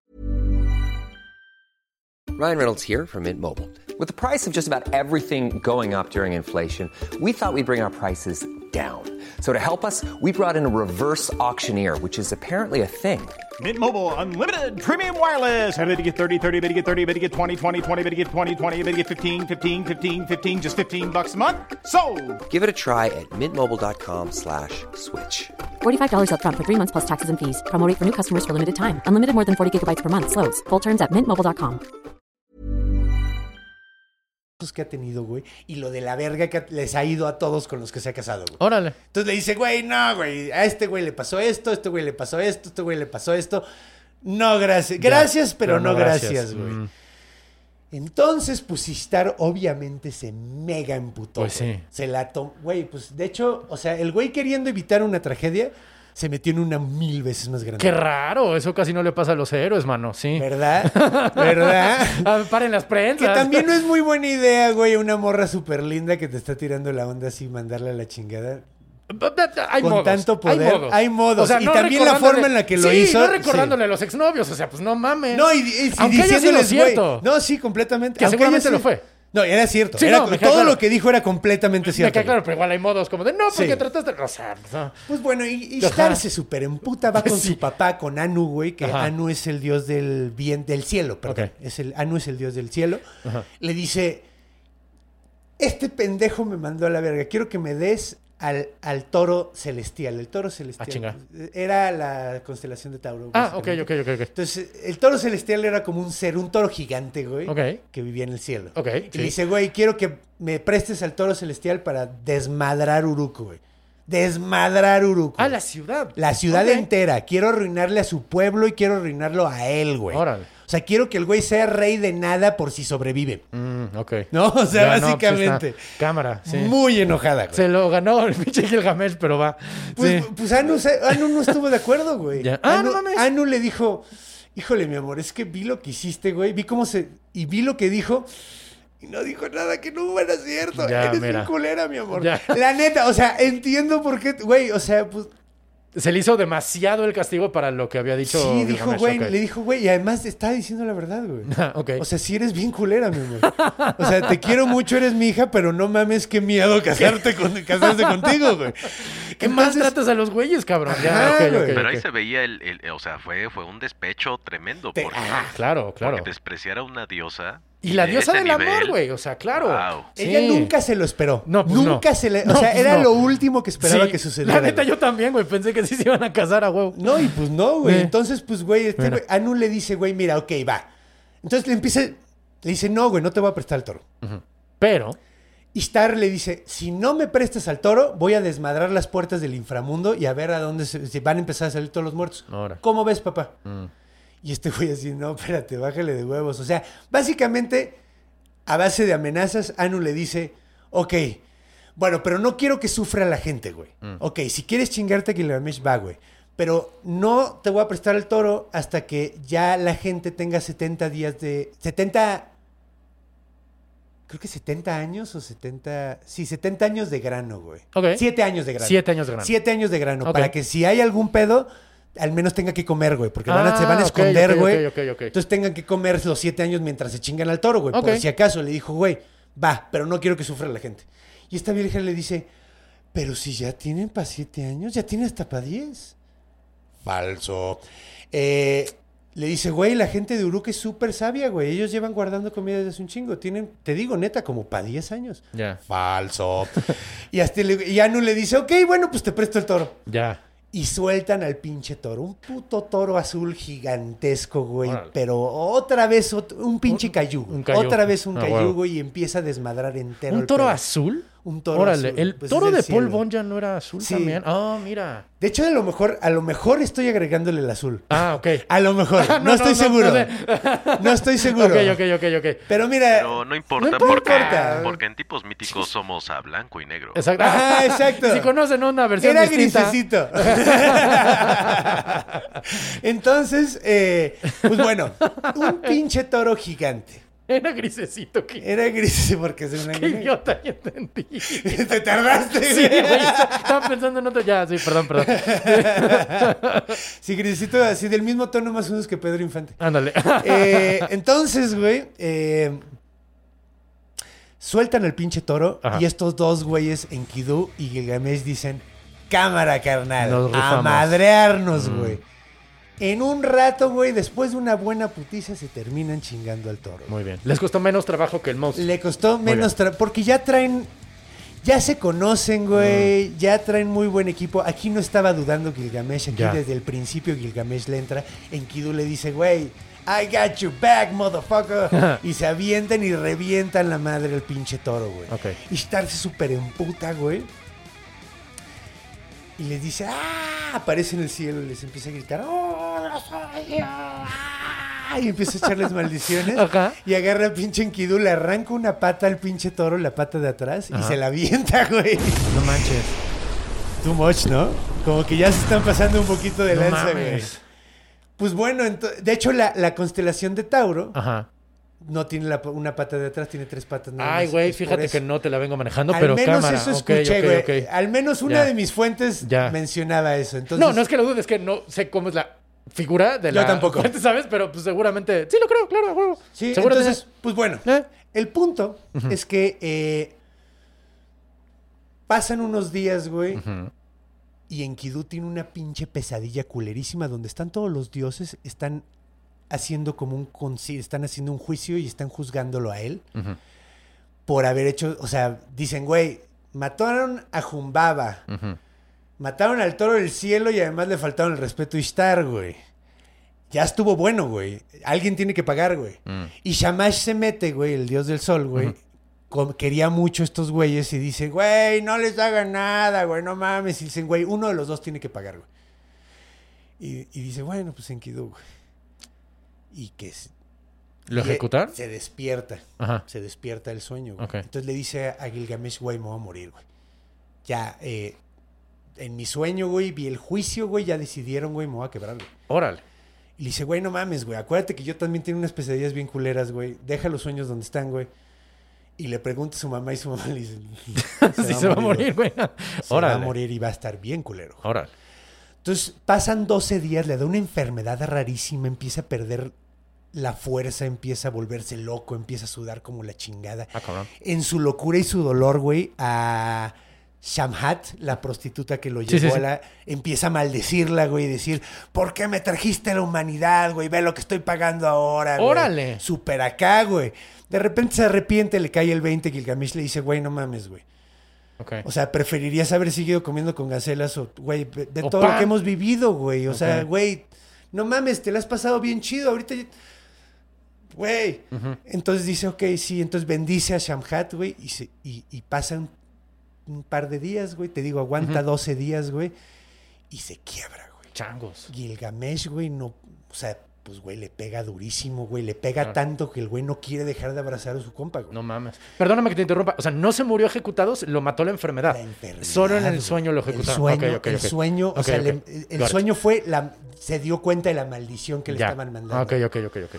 Speaker 1: Ryan Reynolds here from Mint Mobile. With the price of just about everything going up during inflation, we thought we'd bring our prices down. So to help us, we brought in a reverse auctioneer, which is apparently a thing.
Speaker 2: Mint Mobile Unlimited Premium Wireless. How to get 30, 30, bit to get 30, bit to get 20, 20, 20, bit to get 20, 20, bit to get 15, 15, 15, 15, just $15 a month? Sold!
Speaker 1: Give it a try at mintmobile.com/switch.
Speaker 3: $45 up front for 3 months plus taxes and fees. Promo rate for new customers for limited time. Unlimited more than 40 gigabytes per month. Slows full terms at mintmobile.com.
Speaker 5: Que ha tenido, güey, y lo de la verga que les ha ido a todos con los que se ha casado, güey.
Speaker 6: Órale.
Speaker 5: Entonces le dice, güey, no, güey, a este güey le pasó esto, a este güey le pasó esto, a este güey le pasó esto. No, gracias. Gracias, pero no gracias, güey. Entonces, pues Ishtar obviamente se mega emputó.
Speaker 6: Pues
Speaker 5: güey.
Speaker 6: sí.
Speaker 5: Se la tomó. Güey, pues de hecho, o sea, el güey queriendo evitar una tragedia, se metió en una 1000 veces más grande.
Speaker 6: Qué raro. Eso casi no le pasa a los héroes, mano. Sí.
Speaker 5: ¿Verdad? ¿Verdad?
Speaker 6: Paren las prensas.
Speaker 5: Que también no es muy buena idea, güey, una morra súper linda que te está tirando la onda así, mandarla a la chingada.
Speaker 6: Hay
Speaker 5: Con
Speaker 6: modos,
Speaker 5: tanto poder, hay modos.
Speaker 6: O sea,
Speaker 5: Y
Speaker 6: no
Speaker 5: también la
Speaker 6: recordándole-
Speaker 5: forma en la que lo hizo,
Speaker 6: no recordándole
Speaker 5: sí.
Speaker 6: a los exnovios. O sea, pues no mames.
Speaker 5: No, y
Speaker 6: Aunque haya sido
Speaker 5: diciéndoles,
Speaker 6: cierto.
Speaker 5: güey. No, sí, completamente.
Speaker 6: Que
Speaker 5: Aunque
Speaker 6: seguramente
Speaker 5: haya
Speaker 6: lo
Speaker 5: sido-
Speaker 6: fue.
Speaker 5: No, era cierto.
Speaker 6: Sí,
Speaker 5: Era-
Speaker 6: no, me queda
Speaker 5: todo
Speaker 6: claro.
Speaker 5: lo que dijo era completamente
Speaker 6: Me
Speaker 5: cierto.
Speaker 6: queda claro, pero igual hay modos como de no, porque
Speaker 5: Sí.
Speaker 6: trataste. O sea, no.
Speaker 5: Pues bueno, y Ishtar
Speaker 6: Ajá.
Speaker 5: se super emputa, va con
Speaker 6: Sí.
Speaker 5: su papá, con Anu, güey, que
Speaker 6: Ajá.
Speaker 5: Anu es el dios del bien, del cielo, perdón.
Speaker 6: Ok.
Speaker 5: Anu es el dios del cielo.
Speaker 6: Ajá.
Speaker 5: Le dice, este pendejo me mandó a la verga, quiero que me des al toro celestial. El toro celestial
Speaker 6: chinga.
Speaker 5: era la constelación de Tauro.
Speaker 6: Ah, ok.
Speaker 5: básicamente. Entonces, el toro celestial era como un ser, un toro gigante, güey,
Speaker 6: Ok.
Speaker 5: que vivía en el cielo.
Speaker 6: Ok,
Speaker 5: Y
Speaker 6: sí.
Speaker 5: le dice, güey, quiero que me prestes al toro celestial para desmadrar Uruk, güey. Desmadrar Uruk.
Speaker 6: Ah,
Speaker 5: güey.
Speaker 6: la ciudad.
Speaker 5: La ciudad
Speaker 6: Ok.
Speaker 5: entera. Quiero arruinarle a su pueblo y quiero arruinarlo a él, güey.
Speaker 6: Órale.
Speaker 5: O sea, quiero que el güey sea rey de nada por si sobrevive.
Speaker 6: Ok.
Speaker 5: ¿No? O sea,
Speaker 6: Ya, no,
Speaker 5: básicamente.
Speaker 6: pues está. Cámara, sí.
Speaker 5: Muy enojada, güey.
Speaker 6: Se lo ganó el pinche Gilgamesh, pero va.
Speaker 5: Pues,
Speaker 6: Sí.
Speaker 5: pues Anu no estuvo de acuerdo, güey.
Speaker 6: Ya. Ah,
Speaker 5: Anu,
Speaker 6: no mames.
Speaker 5: Anu le dijo, híjole, mi amor, es que vi lo que hiciste, güey. Y vi lo que dijo. Y no dijo nada que no era cierto.
Speaker 6: Ya,
Speaker 5: Eres
Speaker 6: mira.
Speaker 5: bien culera, mi amor.
Speaker 6: Ya.
Speaker 5: La neta, o sea, entiendo por qué, güey, o sea, pues...
Speaker 6: Se le hizo demasiado el castigo para lo que había dicho.
Speaker 5: Sí, dijo,
Speaker 6: Gilgamesh,
Speaker 5: güey,
Speaker 6: ok.
Speaker 5: le dijo, güey, y además te estaba diciendo la verdad, güey.
Speaker 6: Ah, ok.
Speaker 5: O sea, sí eres bien culera, mi amor. O sea, te quiero mucho, eres mi hija, pero no mames, qué miedo casarse contigo, güey.
Speaker 6: ¿Qué más
Speaker 5: Entonces,
Speaker 6: tratas a los güeyes, cabrón? Ya,
Speaker 5: Ajá,
Speaker 6: ok,
Speaker 5: güey.
Speaker 6: ok,
Speaker 7: Pero
Speaker 6: ok.
Speaker 7: ahí se veía o sea, fue un despecho tremendo. Porque,
Speaker 6: Claro, claro.
Speaker 7: porque despreciar a una diosa.
Speaker 6: Y la
Speaker 7: de
Speaker 6: diosa
Speaker 7: ese
Speaker 6: del amor,
Speaker 7: nivel,
Speaker 6: güey. O sea, claro.
Speaker 7: Wow.
Speaker 6: Sí.
Speaker 5: Ella nunca se lo esperó.
Speaker 6: No, pues
Speaker 5: nunca
Speaker 6: no.
Speaker 5: se le... O
Speaker 6: No,
Speaker 5: sea,
Speaker 6: pues
Speaker 5: era
Speaker 6: no.
Speaker 5: lo último que esperaba
Speaker 6: Sí,
Speaker 5: que sucediera.
Speaker 6: La neta,
Speaker 5: güey.
Speaker 6: yo también, güey. Pensé que sí se iban a casar a huevo.
Speaker 5: No, y pues no, güey.
Speaker 6: Eh.
Speaker 5: Entonces, pues, güey,
Speaker 6: Mira.
Speaker 5: güey, Anu le dice, güey, mira, ok, va. Entonces le dice, no, güey, no te voy a prestar el toro.
Speaker 6: Pero,
Speaker 5: Ishtar le dice, si no me prestas al toro, voy a desmadrar las puertas del inframundo y a ver a dónde se van a empezar a salir todos los muertos.
Speaker 6: Ahora.
Speaker 5: ¿Cómo ves, papá? Y este güey así, no, espérate, bájale de huevos. O sea, básicamente, a base de amenazas, Anu le dice, ok, bueno, pero no quiero que sufra la gente, güey. Ok, si quieres chingarte a Gilgamesh, va, güey. Pero no te voy a prestar el toro hasta que ya la gente tenga 70 días de... 70... Creo que 70 años o 70... Sí, 70 años de grano, güey.
Speaker 6: Ok.
Speaker 5: 7 años de grano.
Speaker 6: 7 años de grano.
Speaker 5: 7 años de grano.
Speaker 6: Ok.
Speaker 5: Para que si hay algún pedo, al menos tenga que comer, güey. Porque se van a
Speaker 6: ok,
Speaker 5: esconder,
Speaker 6: ok,
Speaker 5: güey.
Speaker 6: ok.
Speaker 5: Entonces tengan que comer los 7 años mientras se chingan al toro, güey.
Speaker 6: Ok.
Speaker 5: Por si acaso le dijo, güey, Va, pero no quiero que sufra la gente. Y esta vieja le dice, pero si ya tienen para 7 años, ya tienen hasta para 10. Falso. Le dice, güey, la gente de Uruk es súper sabia, güey. Ellos llevan guardando comida desde hace un chingo. Tienen, te digo, neta, como para 10 años.
Speaker 6: Ya.
Speaker 5: Falso. Y Anu le dice, ok, bueno, pues te presto el toro.
Speaker 6: Ya.
Speaker 5: Y sueltan al pinche toro. Un puto toro azul gigantesco, güey.
Speaker 6: Órale.
Speaker 5: Pero otra vez un pinche cayugo.
Speaker 6: un cayugo.
Speaker 5: Otra vez un
Speaker 6: Ah,
Speaker 5: cayugo,
Speaker 6: huevo.
Speaker 5: y empieza a desmadrar entero.
Speaker 6: ¿Un
Speaker 5: el
Speaker 6: toro
Speaker 5: pedo.
Speaker 6: azul?
Speaker 5: Un toro
Speaker 6: Órale,
Speaker 5: azul.
Speaker 6: el
Speaker 5: Pues
Speaker 6: toro
Speaker 5: es del
Speaker 6: de Paul
Speaker 5: cielo.
Speaker 6: Bon ya no era azul
Speaker 5: Sí.
Speaker 6: también. Ah, mira.
Speaker 5: De hecho, a lo mejor estoy agregándole el azul.
Speaker 6: Ah, ok.
Speaker 5: A lo mejor.
Speaker 6: No,
Speaker 5: No estoy
Speaker 6: no,
Speaker 5: seguro.
Speaker 6: no sé.
Speaker 5: No estoy seguro.
Speaker 6: Ok.
Speaker 5: Pero mira.
Speaker 7: Pero no importa,
Speaker 5: no
Speaker 7: porque,
Speaker 5: importa.
Speaker 7: porque en tipos míticos somos a blanco y negro.
Speaker 6: Exacto.
Speaker 5: Ajá, exacto.
Speaker 6: Si conocen una versión
Speaker 5: Era
Speaker 6: distinta.
Speaker 5: grisecito. Entonces, pues bueno, un pinche toro gigante.
Speaker 6: Era grisecito.
Speaker 5: Era gris porque es una
Speaker 6: Qué idiota, ya entendí.
Speaker 5: Te tardaste.
Speaker 6: Sí, güey, estaba pensando en otro. Ya, sí, perdón.
Speaker 5: Sí, grisecito, así del mismo tono más o menos que Pedro Infante.
Speaker 6: Ándale.
Speaker 5: Entonces, güey, sueltan al pinche toro.
Speaker 6: Ajá.
Speaker 5: Y estos dos güeyes, Enkidu y Gilgamesh, dicen, cámara, carnal,
Speaker 6: Nos
Speaker 5: a
Speaker 6: rifamos.
Speaker 5: madrearnos, güey. En un rato, güey, después de una buena putiza, se terminan chingando al toro.
Speaker 6: Muy bien. Les costó menos trabajo que el mouse.
Speaker 5: Le costó
Speaker 6: Muy
Speaker 5: menos porque ya se conocen, güey, ya traen muy buen equipo. Aquí no estaba dudando Gilgamesh, aquí
Speaker 6: Ya.
Speaker 5: desde el principio Gilgamesh le entra. Enkidu le dice, güey, I got your back, motherfucker. Y se avientan y revientan la madre al pinche toro, güey.
Speaker 6: Ok.
Speaker 5: Y Ishtar se súper emputa, güey. Y les dice, ¡ah! Aparece en el cielo y les empieza a gritar, ¡oh, no soy yo! ¡Ah! Y empieza a echarles maldiciones.
Speaker 6: Ajá.
Speaker 5: Y agarra al pinche Enkidu, le arranca una pata al pinche toro, la pata de atrás, y
Speaker 6: Ajá.
Speaker 5: se la avienta, güey.
Speaker 6: No manches.
Speaker 5: Too much, ¿no? Como que ya se están pasando un poquito de
Speaker 6: No
Speaker 5: lanza, güey.
Speaker 6: mames.
Speaker 5: Pues bueno, de hecho, la constelación de Tauro
Speaker 6: Ajá.
Speaker 5: no tiene una pata de atrás, tiene 3 patas. nada
Speaker 6: Ay,
Speaker 5: más.
Speaker 6: güey,
Speaker 5: Es por
Speaker 6: fíjate
Speaker 5: eso.
Speaker 6: que no te la vengo manejando,
Speaker 5: Al
Speaker 6: pero
Speaker 5: menos
Speaker 6: cámara.
Speaker 5: eso
Speaker 6: Ok,
Speaker 5: escuché, güey.
Speaker 6: ok.
Speaker 5: Al menos una
Speaker 6: Ya.
Speaker 5: de mis fuentes
Speaker 6: Ya.
Speaker 5: mencionaba eso. Entonces,
Speaker 6: No, no es que lo dudes, es que no sé cómo es la figura de
Speaker 5: Yo
Speaker 6: la
Speaker 5: tampoco.
Speaker 6: fuente, ¿sabes? Pero pues seguramente... Sí, lo creo, claro, a huevo.
Speaker 5: Sí,
Speaker 6: Seguro
Speaker 5: entonces, pues bueno. El punto es que pasan unos días, güey, y Enkidu tiene una pinche pesadilla culerísima donde están todos los dioses, están haciendo como están haciendo un juicio y están juzgándolo a él por haber hecho, o sea, dicen, güey, mataron a Humbaba, mataron al toro del cielo y además le faltaron el respeto a Ishtar, güey. Ya estuvo bueno, güey. Alguien tiene que pagar, güey. Y Shamash se mete, güey, el dios del sol, güey. Quería mucho estos güeyes y dice, güey, no les hagan nada, güey, no mames. Y dicen, güey, uno de los dos tiene que pagar, güey. Y dice, bueno, pues Enkidu, güey. Y que
Speaker 6: ¿Lo ejecutan?
Speaker 5: se despierta.
Speaker 6: Ajá.
Speaker 5: Se despierta del sueño, güey.
Speaker 6: Ok.
Speaker 5: Entonces le dice a Gilgamesh, güey, me voy a morir, güey. Ya, en mi sueño, güey, vi el juicio, güey, ya decidieron, güey, me voy a quebrar, güey.
Speaker 6: Órale.
Speaker 5: Y le dice, güey, no mames, güey. Acuérdate que yo también tengo unas pesadillas bien culeras, güey. Deja los sueños donde están, güey. Y le pregunta a su mamá y su mamá le dice...
Speaker 6: Sí, se va a morir, güey.
Speaker 5: Se va
Speaker 6: Órale.
Speaker 5: a morir y va a estar bien culero. Güey.
Speaker 6: Órale.
Speaker 5: Entonces, pasan 12 días, le da una enfermedad rarísima, empieza a perder la fuerza, empieza a volverse loco, empieza a sudar como la chingada.
Speaker 6: Ah, cabrón.
Speaker 5: En su locura y su dolor, güey, a Shamhat, la prostituta que lo
Speaker 6: Sí,
Speaker 5: llevó
Speaker 6: sí,
Speaker 5: a la... Empieza a maldecirla, güey, y decir, ¿por qué me trajiste a la humanidad, güey? Ve lo que estoy pagando ahora, güey.
Speaker 6: ¡Órale!
Speaker 5: Súper acá, güey. De repente se arrepiente, le cae el 20, Gilgamesh le dice, güey, no mames, güey.
Speaker 6: Ok.
Speaker 5: O sea, preferirías haber seguido comiendo con gacelas o, güey, de
Speaker 6: O
Speaker 5: todo
Speaker 6: pan.
Speaker 5: lo que hemos vivido, güey. O sea,
Speaker 6: Ok.
Speaker 5: güey, no mames, te la has pasado bien chido. Ahorita, güey. Entonces dice, ok, sí. Entonces bendice a Shamhat, güey, y pasa un par de días, güey. Te digo, aguanta 12 días, güey, y se quiebra, güey.
Speaker 6: Changos.
Speaker 5: Gilgamesh, güey, no, o sea, pues, güey, le pega durísimo, güey. Le pega
Speaker 6: Claro.
Speaker 5: tanto que el güey no quiere dejar de abrazar a su compa, güey.
Speaker 6: No mames. Perdóname que te interrumpa. O sea, no se murió ejecutado, lo mató la enfermedad.
Speaker 5: La enfermedad,
Speaker 6: Solo en el
Speaker 5: güey.
Speaker 6: sueño lo
Speaker 5: El
Speaker 6: ejecutaron.
Speaker 5: sueño,
Speaker 6: Ok.
Speaker 5: el sueño, o
Speaker 6: Ok,
Speaker 5: sea,
Speaker 6: ok.
Speaker 5: el
Speaker 6: Got it.
Speaker 5: sueño fue, se dio cuenta de la maldición que le
Speaker 6: Ya.
Speaker 5: estaban mandando.
Speaker 6: Ok.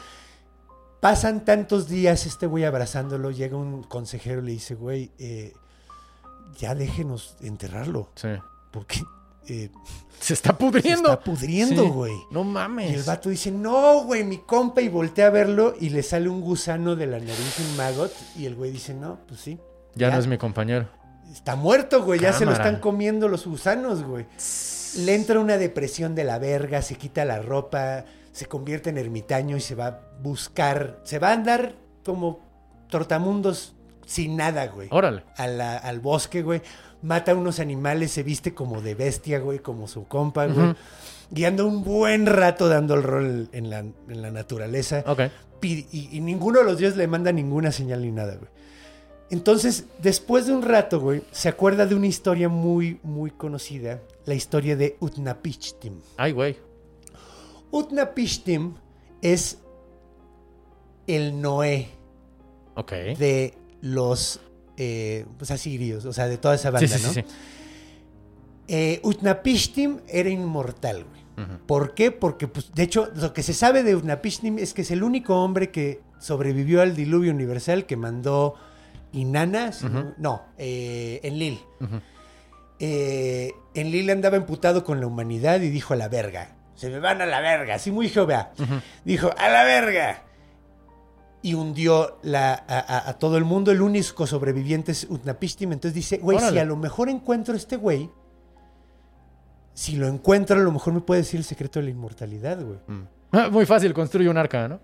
Speaker 5: Pasan tantos días este güey abrazándolo, llega un consejero y le dice, güey, ya déjenos enterrarlo,
Speaker 6: Sí.
Speaker 5: porque
Speaker 6: Se está pudriendo.
Speaker 5: Se está pudriendo,
Speaker 6: Sí.
Speaker 5: güey.
Speaker 6: No mames.
Speaker 5: Y el vato dice, no, güey, mi compa, y voltea a verlo y le sale un gusano de la nariz, un maggot, y el güey dice, no, pues sí.
Speaker 6: Ya no es mi compañero.
Speaker 5: Está muerto, güey, ya se lo
Speaker 6: Cámara.
Speaker 5: están comiendo los gusanos, güey. Le entra una depresión de la verga, se quita la ropa, se convierte en ermitaño y se va a buscar, se va a andar como trotamundos sin nada, güey.
Speaker 6: Órale.
Speaker 5: Al bosque, güey. Mata a unos animales, se viste como de bestia, güey, como su compa, güey. Y anda un buen rato dando el rol en la naturaleza.
Speaker 6: Ok.
Speaker 5: Y ninguno de los dioses le manda ninguna señal ni nada, güey. Entonces, después de un rato, güey, se acuerda de una historia muy, muy conocida. La historia de Utnapishtim.
Speaker 6: Ay, güey.
Speaker 5: Utnapishtim es el Noé
Speaker 6: Ok.
Speaker 5: de los pues asirios, o sea, de toda esa banda,
Speaker 6: Sí.
Speaker 5: ¿no? Utnapishtim era inmortal, güey. ¿Por qué? Porque, pues, de hecho, lo que se sabe de Utnapishtim es que es el único hombre que sobrevivió al diluvio universal que mandó Inanna, Enlil. Enlil andaba emputado con la humanidad y dijo a la verga. Se me van a la verga, así muy Jehová. Dijo, a la verga. Y hundió a todo el mundo. El único sobreviviente es Utnapishtim. Entonces dice, güey,
Speaker 6: Órale.
Speaker 5: si a lo mejor encuentro a este güey, si lo encuentro, a lo mejor me puede decir el secreto de la inmortalidad, güey.
Speaker 6: Muy fácil, construye un arca, ¿no?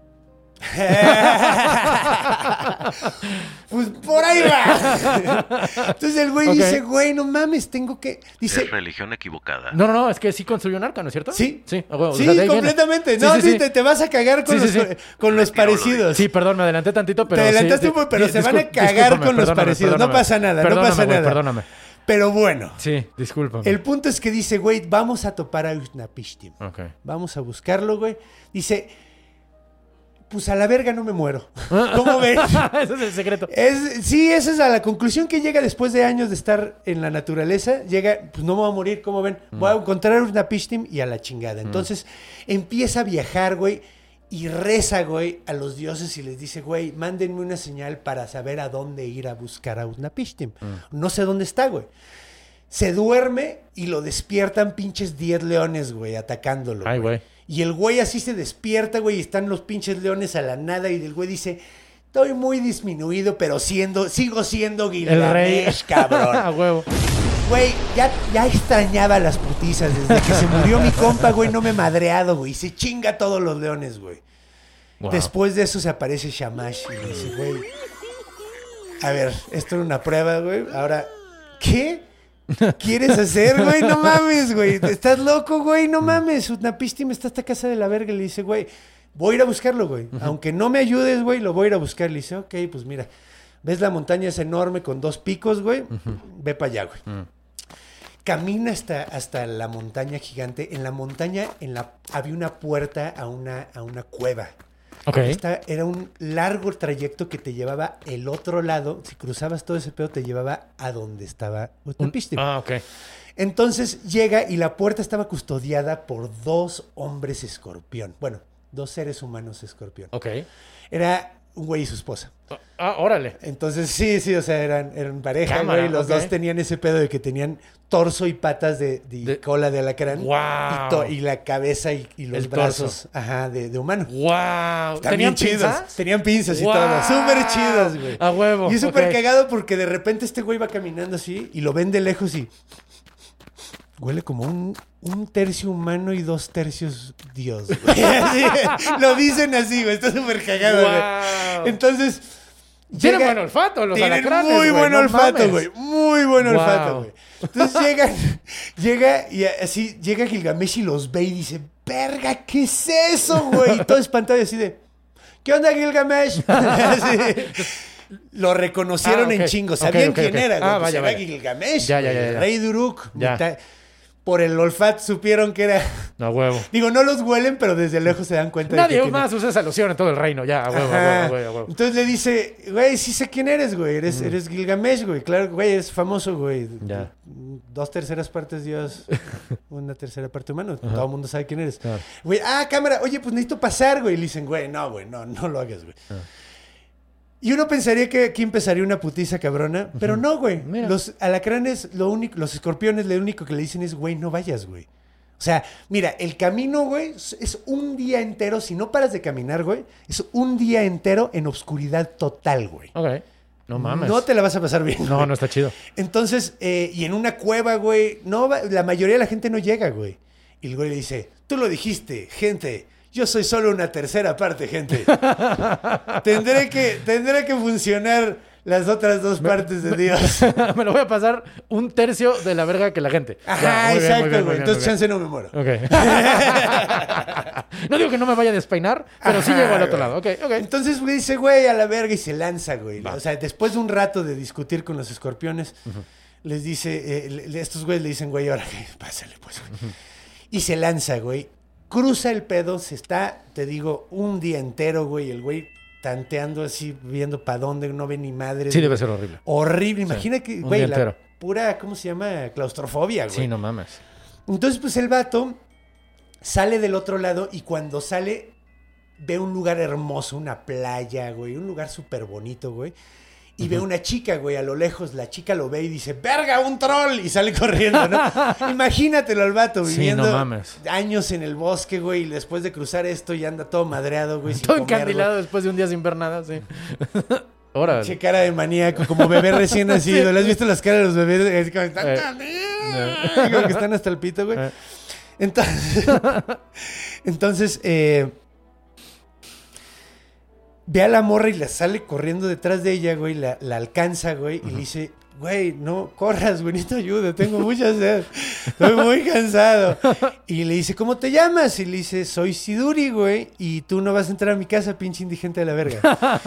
Speaker 5: Pues por ahí va. Entonces el güey
Speaker 6: Ok.
Speaker 5: dice, güey, no mames, tengo que... Dice,
Speaker 7: Es religión equivocada.
Speaker 6: No, es que sí construyó un arca, ¿no es cierto?
Speaker 5: Sí.
Speaker 6: Sí, a huevo, o
Speaker 5: sí,
Speaker 6: sea, de ahí viene.
Speaker 5: completamente.
Speaker 6: Sí,
Speaker 5: No,
Speaker 6: sí,
Speaker 5: sí,
Speaker 6: sí.
Speaker 5: te vas a cagar con
Speaker 6: Sí, sí,
Speaker 5: los,
Speaker 6: sí.
Speaker 5: con los
Speaker 7: Retiro lo
Speaker 5: parecidos.
Speaker 6: Sí, perdón, me adelanté tantito, pero
Speaker 5: Te adelantaste
Speaker 6: sí,
Speaker 5: un poco, pero se van a cagar
Speaker 6: discúlpame,
Speaker 5: con los
Speaker 6: perdóname,
Speaker 5: parecidos. No
Speaker 6: perdóname.
Speaker 5: pasa nada, no
Speaker 6: Perdóname,
Speaker 5: pasa
Speaker 6: güey,
Speaker 5: nada.
Speaker 6: Perdóname.
Speaker 5: Pero bueno,
Speaker 6: Sí, discúlpame.
Speaker 5: el punto es que dice, güey, vamos a topar a Utnapishtim.
Speaker 6: Ok.
Speaker 5: Vamos a buscarlo, güey. Dice, pues a la verga no me muero. ¿Cómo ven?
Speaker 6: Ese es el secreto.
Speaker 5: Sí, esa es a la conclusión que llega después de años de estar en la naturaleza. Llega, pues no me voy a morir, ¿cómo ven? Voy a encontrar a Utnapishtim y a la chingada. Entonces empieza a viajar, güey, y reza, güey, a los dioses y les dice, güey, mándenme una señal para saber a dónde ir a buscar a Utnapishtim. No sé dónde está, güey. Se duerme y lo despiertan pinches 10 leones, güey, atacándolo.
Speaker 6: Ay, güey.
Speaker 5: Y el güey así se despierta, güey, y están los pinches leones a la nada. Y el güey dice, estoy muy disminuido, pero sigo siendo
Speaker 6: El rey.
Speaker 5: Gilgamesh, cabrón.
Speaker 6: A huevo.
Speaker 5: Güey, ya extrañaba las putizas. Desde que se murió mi compa, güey, no me he madreado, güey. Y se chinga a todos los leones, güey.
Speaker 6: Wow.
Speaker 5: Después de eso se aparece Shamash y le dice, güey, a ver, esto era una prueba, güey. Ahora, ¿qué quieres hacer, güey? No mames, güey. ¿Estás loco, güey? No mames. Utnapishtim está hasta casa de la verga. Le dice, güey, voy a ir a buscarlo, güey. Aunque no me ayudes, güey, lo voy a ir a buscar. Le dice, ok, pues mira, ¿ves la montaña es enorme con 2 picos, güey? Ve para allá, güey. Camina hasta la montaña gigante. En la montaña había una puerta a una cueva.
Speaker 6: Ok.
Speaker 5: Era un largo trayecto que te llevaba el otro lado. Si cruzabas todo ese pedo, te llevaba a donde estaba Utnapishtim.
Speaker 6: Ok.
Speaker 5: Entonces llega y la puerta estaba custodiada por 2 hombres escorpión. Bueno, 2 seres humanos escorpión.
Speaker 6: Ok.
Speaker 5: Era un güey y su esposa.
Speaker 6: Órale.
Speaker 5: Entonces, sí, o sea, eran pareja,
Speaker 6: Cámara,
Speaker 5: güey. Los
Speaker 6: ok.
Speaker 5: dos tenían ese pedo de que tenían torso y patas de cola de alacrán.
Speaker 6: Guau.
Speaker 5: Y la cabeza y los
Speaker 6: El
Speaker 5: brazos, ajá, de humano.
Speaker 6: Wow.
Speaker 5: Están
Speaker 6: ¿Tenían
Speaker 5: bien chidos.
Speaker 6: pinzas?
Speaker 5: Tenían pinzas y
Speaker 6: Guau.
Speaker 5: todo. Súper chidos, güey.
Speaker 6: A huevo.
Speaker 5: Y es súper
Speaker 6: ok.
Speaker 5: cagado porque de repente este güey va caminando así y lo ven de lejos y huele como un tercio humano y 2 tercios Dios, güey. Así, lo dicen así, güey. Está súper cagado, güey.
Speaker 6: Guau.
Speaker 5: Entonces...
Speaker 6: Tienen buen olfato los
Speaker 5: Tienen
Speaker 6: alacranes,
Speaker 5: muy
Speaker 6: güey,
Speaker 5: buen
Speaker 6: no
Speaker 5: olfato,
Speaker 6: mames.
Speaker 5: güey. Muy buen
Speaker 6: Wow.
Speaker 5: olfato, güey. Entonces llega y así, llega Gilgamesh y los ve y dice, verga, ¿qué es eso, güey? Y todo espantado y así de, ¿qué onda, Gilgamesh? Así. Lo reconocieron en chingo. Sabían
Speaker 6: ok,
Speaker 5: quién
Speaker 6: ok.
Speaker 5: era, güey.
Speaker 6: Ah,
Speaker 5: Pues
Speaker 6: vaya,
Speaker 5: era
Speaker 6: vaya.
Speaker 5: Gilgamesh,
Speaker 6: Ya,
Speaker 5: güey, el
Speaker 6: ya.
Speaker 5: rey de Uruk.
Speaker 6: Ya.
Speaker 5: Por el olfato supieron que era...
Speaker 6: A huevo.
Speaker 5: Digo, no los huelen, pero desde lejos se dan cuenta de
Speaker 6: Nadie
Speaker 5: que...
Speaker 6: más usa esa loción en todo el reino. Ya, a huevo,
Speaker 5: Ajá.
Speaker 6: a huevo.
Speaker 5: Entonces le dice, güey, sí sé quién eres, güey. Eres Gilgamesh, güey. Claro, güey, eres famoso, güey.
Speaker 6: Ya.
Speaker 5: 2/3 partes Dios, 1/3 parte humano. Todo el mundo sabe quién eres.
Speaker 6: Claro.
Speaker 5: Güey, cámara, oye, pues necesito pasar, güey. Y le dicen, güey, no lo hagas, güey. Y uno pensaría que aquí empezaría una putiza cabrona, pero no, güey.
Speaker 6: Mira.
Speaker 5: Los alacranes, los escorpiones, lo único que le dicen es, güey, no vayas, güey. O sea, mira, el camino, güey, es un día entero. Si no paras de caminar, güey, es un día entero en obscuridad total, güey.
Speaker 6: Ok. No mames.
Speaker 5: No te la vas a pasar bien.
Speaker 6: No,
Speaker 5: güey.
Speaker 6: no está chido.
Speaker 5: Entonces, y en una cueva, güey, la mayoría de la gente no llega, güey. Y el güey le dice, tú lo dijiste, gente, yo soy solo una tercera parte, gente. tendré que funcionar las otras dos partes de Dios.
Speaker 6: Me lo voy a pasar un tercio de la verga que la gente.
Speaker 5: Ajá,
Speaker 6: muy bien,
Speaker 5: exacto,
Speaker 6: muy bien,
Speaker 5: güey.
Speaker 6: muy
Speaker 5: Entonces,
Speaker 6: bien.
Speaker 5: chance no me muero.
Speaker 6: Ok. No digo que no me vaya a despeinar, pero sí
Speaker 5: Ajá,
Speaker 6: llego al otro
Speaker 5: güey.
Speaker 6: lado. Ok, ok.
Speaker 5: Entonces, güey, dice, güey, a la verga y se lanza, güey. O sea, después de un rato de discutir con los escorpiones, les dice, estos güeyes le dicen, güey, ahora que pásale, pues, güey. Y se lanza, güey. Cruza el pedo, se está, te digo, un día entero, güey, el güey tanteando así, viendo para dónde, no ve ni madre.
Speaker 6: Sí, debe ser horrible.
Speaker 5: Horrible. Imagina que,
Speaker 6: un
Speaker 5: güey,
Speaker 6: día
Speaker 5: la
Speaker 6: entero.
Speaker 5: pura, ¿cómo se llama? Claustrofobia, güey.
Speaker 6: Sí, no mames.
Speaker 5: Entonces, pues el vato sale del otro lado y cuando sale ve un lugar hermoso, una playa, güey, un lugar súper bonito, güey. Y ve una chica, güey, a lo lejos. La chica lo ve y dice, ¡verga, un troll! Y sale corriendo, ¿no? Imagínatelo al vato
Speaker 6: Sí,
Speaker 5: viviendo
Speaker 6: no mames.
Speaker 5: años en el bosque, güey. Y después de cruzar esto ya anda todo madreado, güey. sin
Speaker 6: Todo
Speaker 5: comer,
Speaker 6: encandilado después de un día sin ver nada, sí. Órale.
Speaker 5: Che, cara de maníaco, como bebé recién nacido. ¿Le has visto las caras de los bebés? Es como, como que están hasta el pito, güey. Entonces, ve a la morra y la sale corriendo detrás de ella, güey. La alcanza, güey. Y le dice, güey, no corras, güey. Necesito ayuda. Tengo mucha sed. Estoy muy cansado. Y le dice, ¿cómo te llamas? Y le dice, soy Siduri, güey. Y tú no vas a entrar a mi casa, pinche indigente de la verga.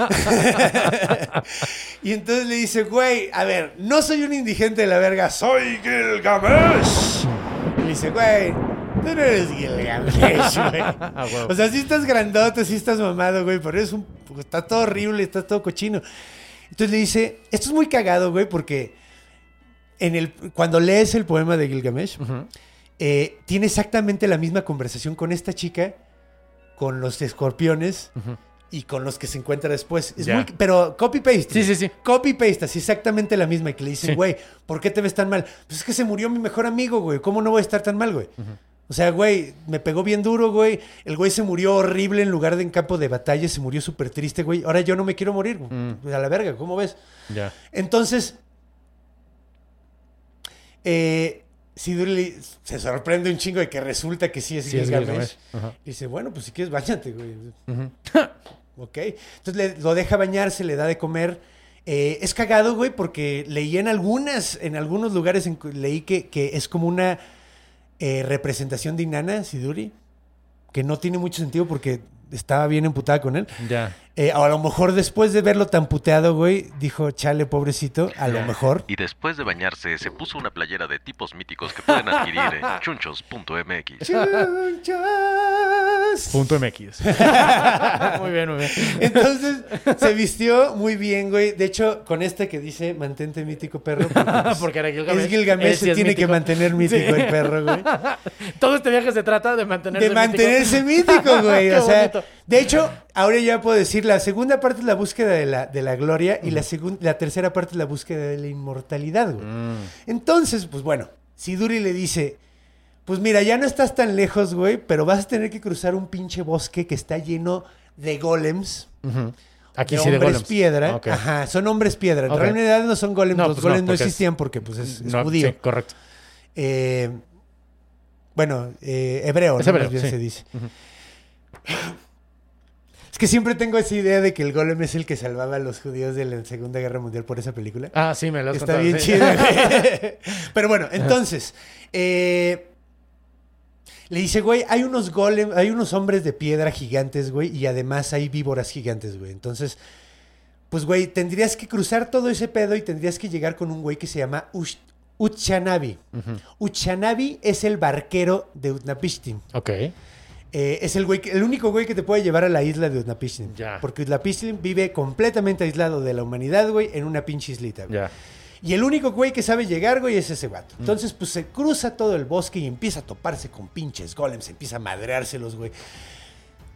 Speaker 5: Y entonces le dice, güey, a ver, no soy un indigente de la verga. Soy Gilgamesh. Y le dice, güey, tú no eres Gilgamesh, güey. O sea, sí estás grandote, sí estás mamado, güey, pero está todo horrible, está todo cochino. Entonces le dice, esto es muy cagado, güey, porque cuando lees el poema de Gilgamesh, tiene exactamente la misma conversación con esta chica, con los escorpiones y con los que se encuentra después. Pero copy-paste.
Speaker 6: Sí.
Speaker 5: Copy-paste, así exactamente la misma. Y que le dicen, güey, ¿por qué te ves tan mal? Pues es que se murió mi mejor amigo, güey. ¿Cómo no voy a estar tan mal, güey? O sea, güey, me pegó bien duro, güey. El güey se murió horrible en lugar de en campo de batalla. Se murió súper triste, güey. Ahora yo no me quiero morir. Pues a la verga, ¿cómo ves?
Speaker 6: Ya.
Speaker 5: Entonces, Siduri se sorprende un chingo de que resulta que sí es Gilgamesh. Y dice, bueno, pues si quieres, báñate, güey. Ok. Entonces lo deja bañarse, le da de comer. Es cagado, güey, porque leí en algunos lugares, leí que es como una representación de Inanna, Siduri, que no tiene mucho sentido porque estaba bien emputada con él.
Speaker 6: Ya.
Speaker 5: A lo mejor después de verlo tan puteado, güey, dijo, chale, pobrecito, a lo mejor.
Speaker 7: Y después de bañarse, se puso una playera de tipos míticos que pueden adquirir en chunchos.mx.
Speaker 5: ¡Chunchos!
Speaker 6: .mx. Muy bien, muy bien.
Speaker 5: Entonces, se vistió muy bien, güey. De hecho, con este que dice, mantente mítico, perro.
Speaker 6: Porque era Gilgamesh.
Speaker 5: Es Gilgamesh,
Speaker 6: Él sí
Speaker 5: se
Speaker 6: es
Speaker 5: tiene que
Speaker 6: mítico.
Speaker 5: mantener mítico
Speaker 6: Sí.
Speaker 5: el perro, güey.
Speaker 6: Todo este viaje se trata de mantenerse
Speaker 5: De mantenerse mítico, güey.
Speaker 6: Qué
Speaker 5: O sea,
Speaker 6: bonito.
Speaker 5: de hecho, ahora ya puedo decir, la segunda parte es la búsqueda de la gloria y la tercera parte es la búsqueda de la inmortalidad, güey. Entonces, pues bueno, Siduri le dice, pues mira, ya no estás tan lejos, güey, pero vas a tener que cruzar un pinche bosque que está lleno de golems.
Speaker 6: Aquí
Speaker 5: de
Speaker 6: sí de
Speaker 5: hombres
Speaker 6: golems.
Speaker 5: piedra.
Speaker 6: Ok.
Speaker 5: Ajá, son hombres piedra. En
Speaker 6: Ok.
Speaker 5: realidad no son golems,
Speaker 6: No,
Speaker 5: los
Speaker 6: pues
Speaker 5: golems no
Speaker 6: porque
Speaker 5: existían porque pues es
Speaker 6: No,
Speaker 5: judío.
Speaker 6: Sí, correcto.
Speaker 5: Bueno, hebreo,
Speaker 6: Es
Speaker 5: ¿no?
Speaker 6: hebreo,
Speaker 5: Más bien
Speaker 6: sí.
Speaker 5: se dice. Es que siempre tengo esa idea de que el golem es el que salvaba a los judíos de la Segunda Guerra Mundial por esa película.
Speaker 6: Ah, sí, me lo has
Speaker 5: Está
Speaker 6: contado.
Speaker 5: bien
Speaker 6: sí.
Speaker 5: chido, güey. Pero bueno, entonces, le dice, güey, hay unos hombres de piedra gigantes, güey, y además hay víboras gigantes, güey. Entonces, pues, güey, tendrías que cruzar todo ese pedo y tendrías que llegar con un güey que se llama Utshanabi. Utshanabi es el barquero de Utnapishtim.
Speaker 6: Ok.
Speaker 5: Es el único güey que te puede llevar a la isla de Utnapishtim.
Speaker 6: Ya.
Speaker 5: Porque Utnapishtim vive completamente aislado de la humanidad, güey, en una pinche islita, güey.
Speaker 6: Ya.
Speaker 5: Y el único güey que sabe llegar, güey, es ese vato. Entonces, pues se cruza todo el bosque y empieza a toparse con pinches golems, empieza a madreárselos, güey.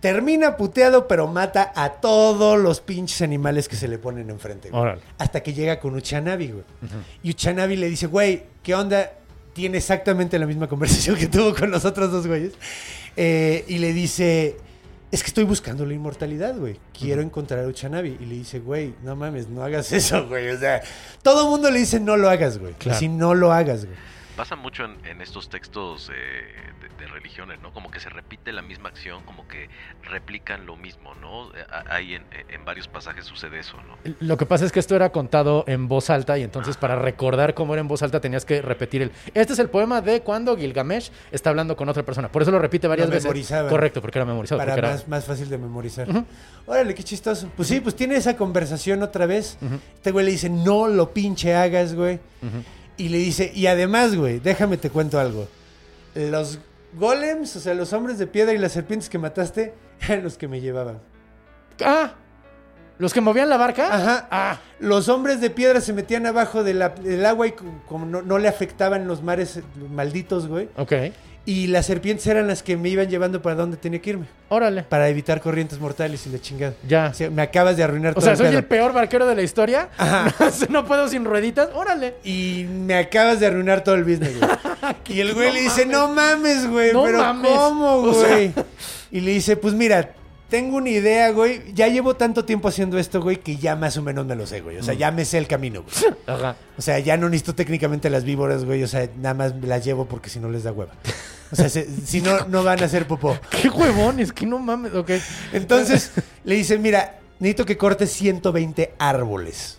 Speaker 5: Termina puteado, pero mata a todos los pinches animales que se le ponen enfrente, güey.
Speaker 6: Órale.
Speaker 5: Hasta que llega con Uchanabi, güey. Y Uchanabi le dice, güey, ¿qué onda? Tiene exactamente la misma conversación que tuvo con los otros dos güeyes. Y le dice, es que estoy buscando la inmortalidad, güey. Quiero encontrar a Uchanabi. Y le dice, güey, no mames, no hagas eso, güey. O sea, todo el mundo le dice, no lo hagas, güey.
Speaker 6: Claro.
Speaker 5: Así no lo hagas, güey.
Speaker 7: Pasa mucho en estos textos de religiones, ¿no? Como que se repite la misma acción, como que replican lo mismo, ¿no? Ahí en varios pasajes sucede eso, ¿no?
Speaker 6: Lo que pasa es que esto era contado en voz alta y entonces para recordar cómo era en voz alta tenías que repetir Este es el poema de cuando Gilgamesh está hablando con otra persona. Por eso lo repite varias veces.
Speaker 5: Memorizaba.
Speaker 6: Correcto, porque era memorizado.
Speaker 5: Para
Speaker 6: porque
Speaker 5: más fácil de memorizar. Órale, qué chistoso. Pues sí, pues tiene esa conversación otra vez. Este güey le dice, no lo pinche hagas, güey. Y le dice, y además, güey, déjame te cuento algo. Los golems, o sea, los hombres de piedra y las serpientes que mataste, eran los que me llevaban.
Speaker 6: Ah, ¿los que movían la barca?
Speaker 5: Ajá.
Speaker 6: Ah,
Speaker 5: Los hombres de piedra se metían abajo del agua y como no le afectaban los mares malditos, güey.
Speaker 6: ok.
Speaker 5: Y las serpientes eran las que me iban llevando para donde tenía que irme.
Speaker 6: Órale.
Speaker 5: Para evitar corrientes mortales y la chingada.
Speaker 6: Ya.
Speaker 5: O sea, me acabas de arruinar
Speaker 6: O
Speaker 5: todo
Speaker 6: sea,
Speaker 5: el
Speaker 6: soy
Speaker 5: pedo.
Speaker 6: el peor barquero de la historia.
Speaker 5: Ajá.
Speaker 6: No puedo sin rueditas. Órale.
Speaker 5: Y me acabas de arruinar todo el business, güey. Y el güey le dice, no mames, güey.
Speaker 6: No
Speaker 5: pero
Speaker 6: mames.
Speaker 5: ¿cómo,
Speaker 6: O sea-
Speaker 5: güey? Y le dice, pues mira, tengo una idea, güey. Ya llevo tanto tiempo haciendo esto, güey, que ya más o menos me lo sé, güey. O sea, ya me sé el camino, güey.
Speaker 6: Ajá.
Speaker 5: O sea, ya no necesito técnicamente las víboras, güey. O sea, nada más las llevo porque si no les da hueva. O sea, si no, no van a hacer popó.
Speaker 6: Qué huevones, que no mames. Ok.
Speaker 5: Entonces, le dice, mira, necesito que cortes 120 árboles.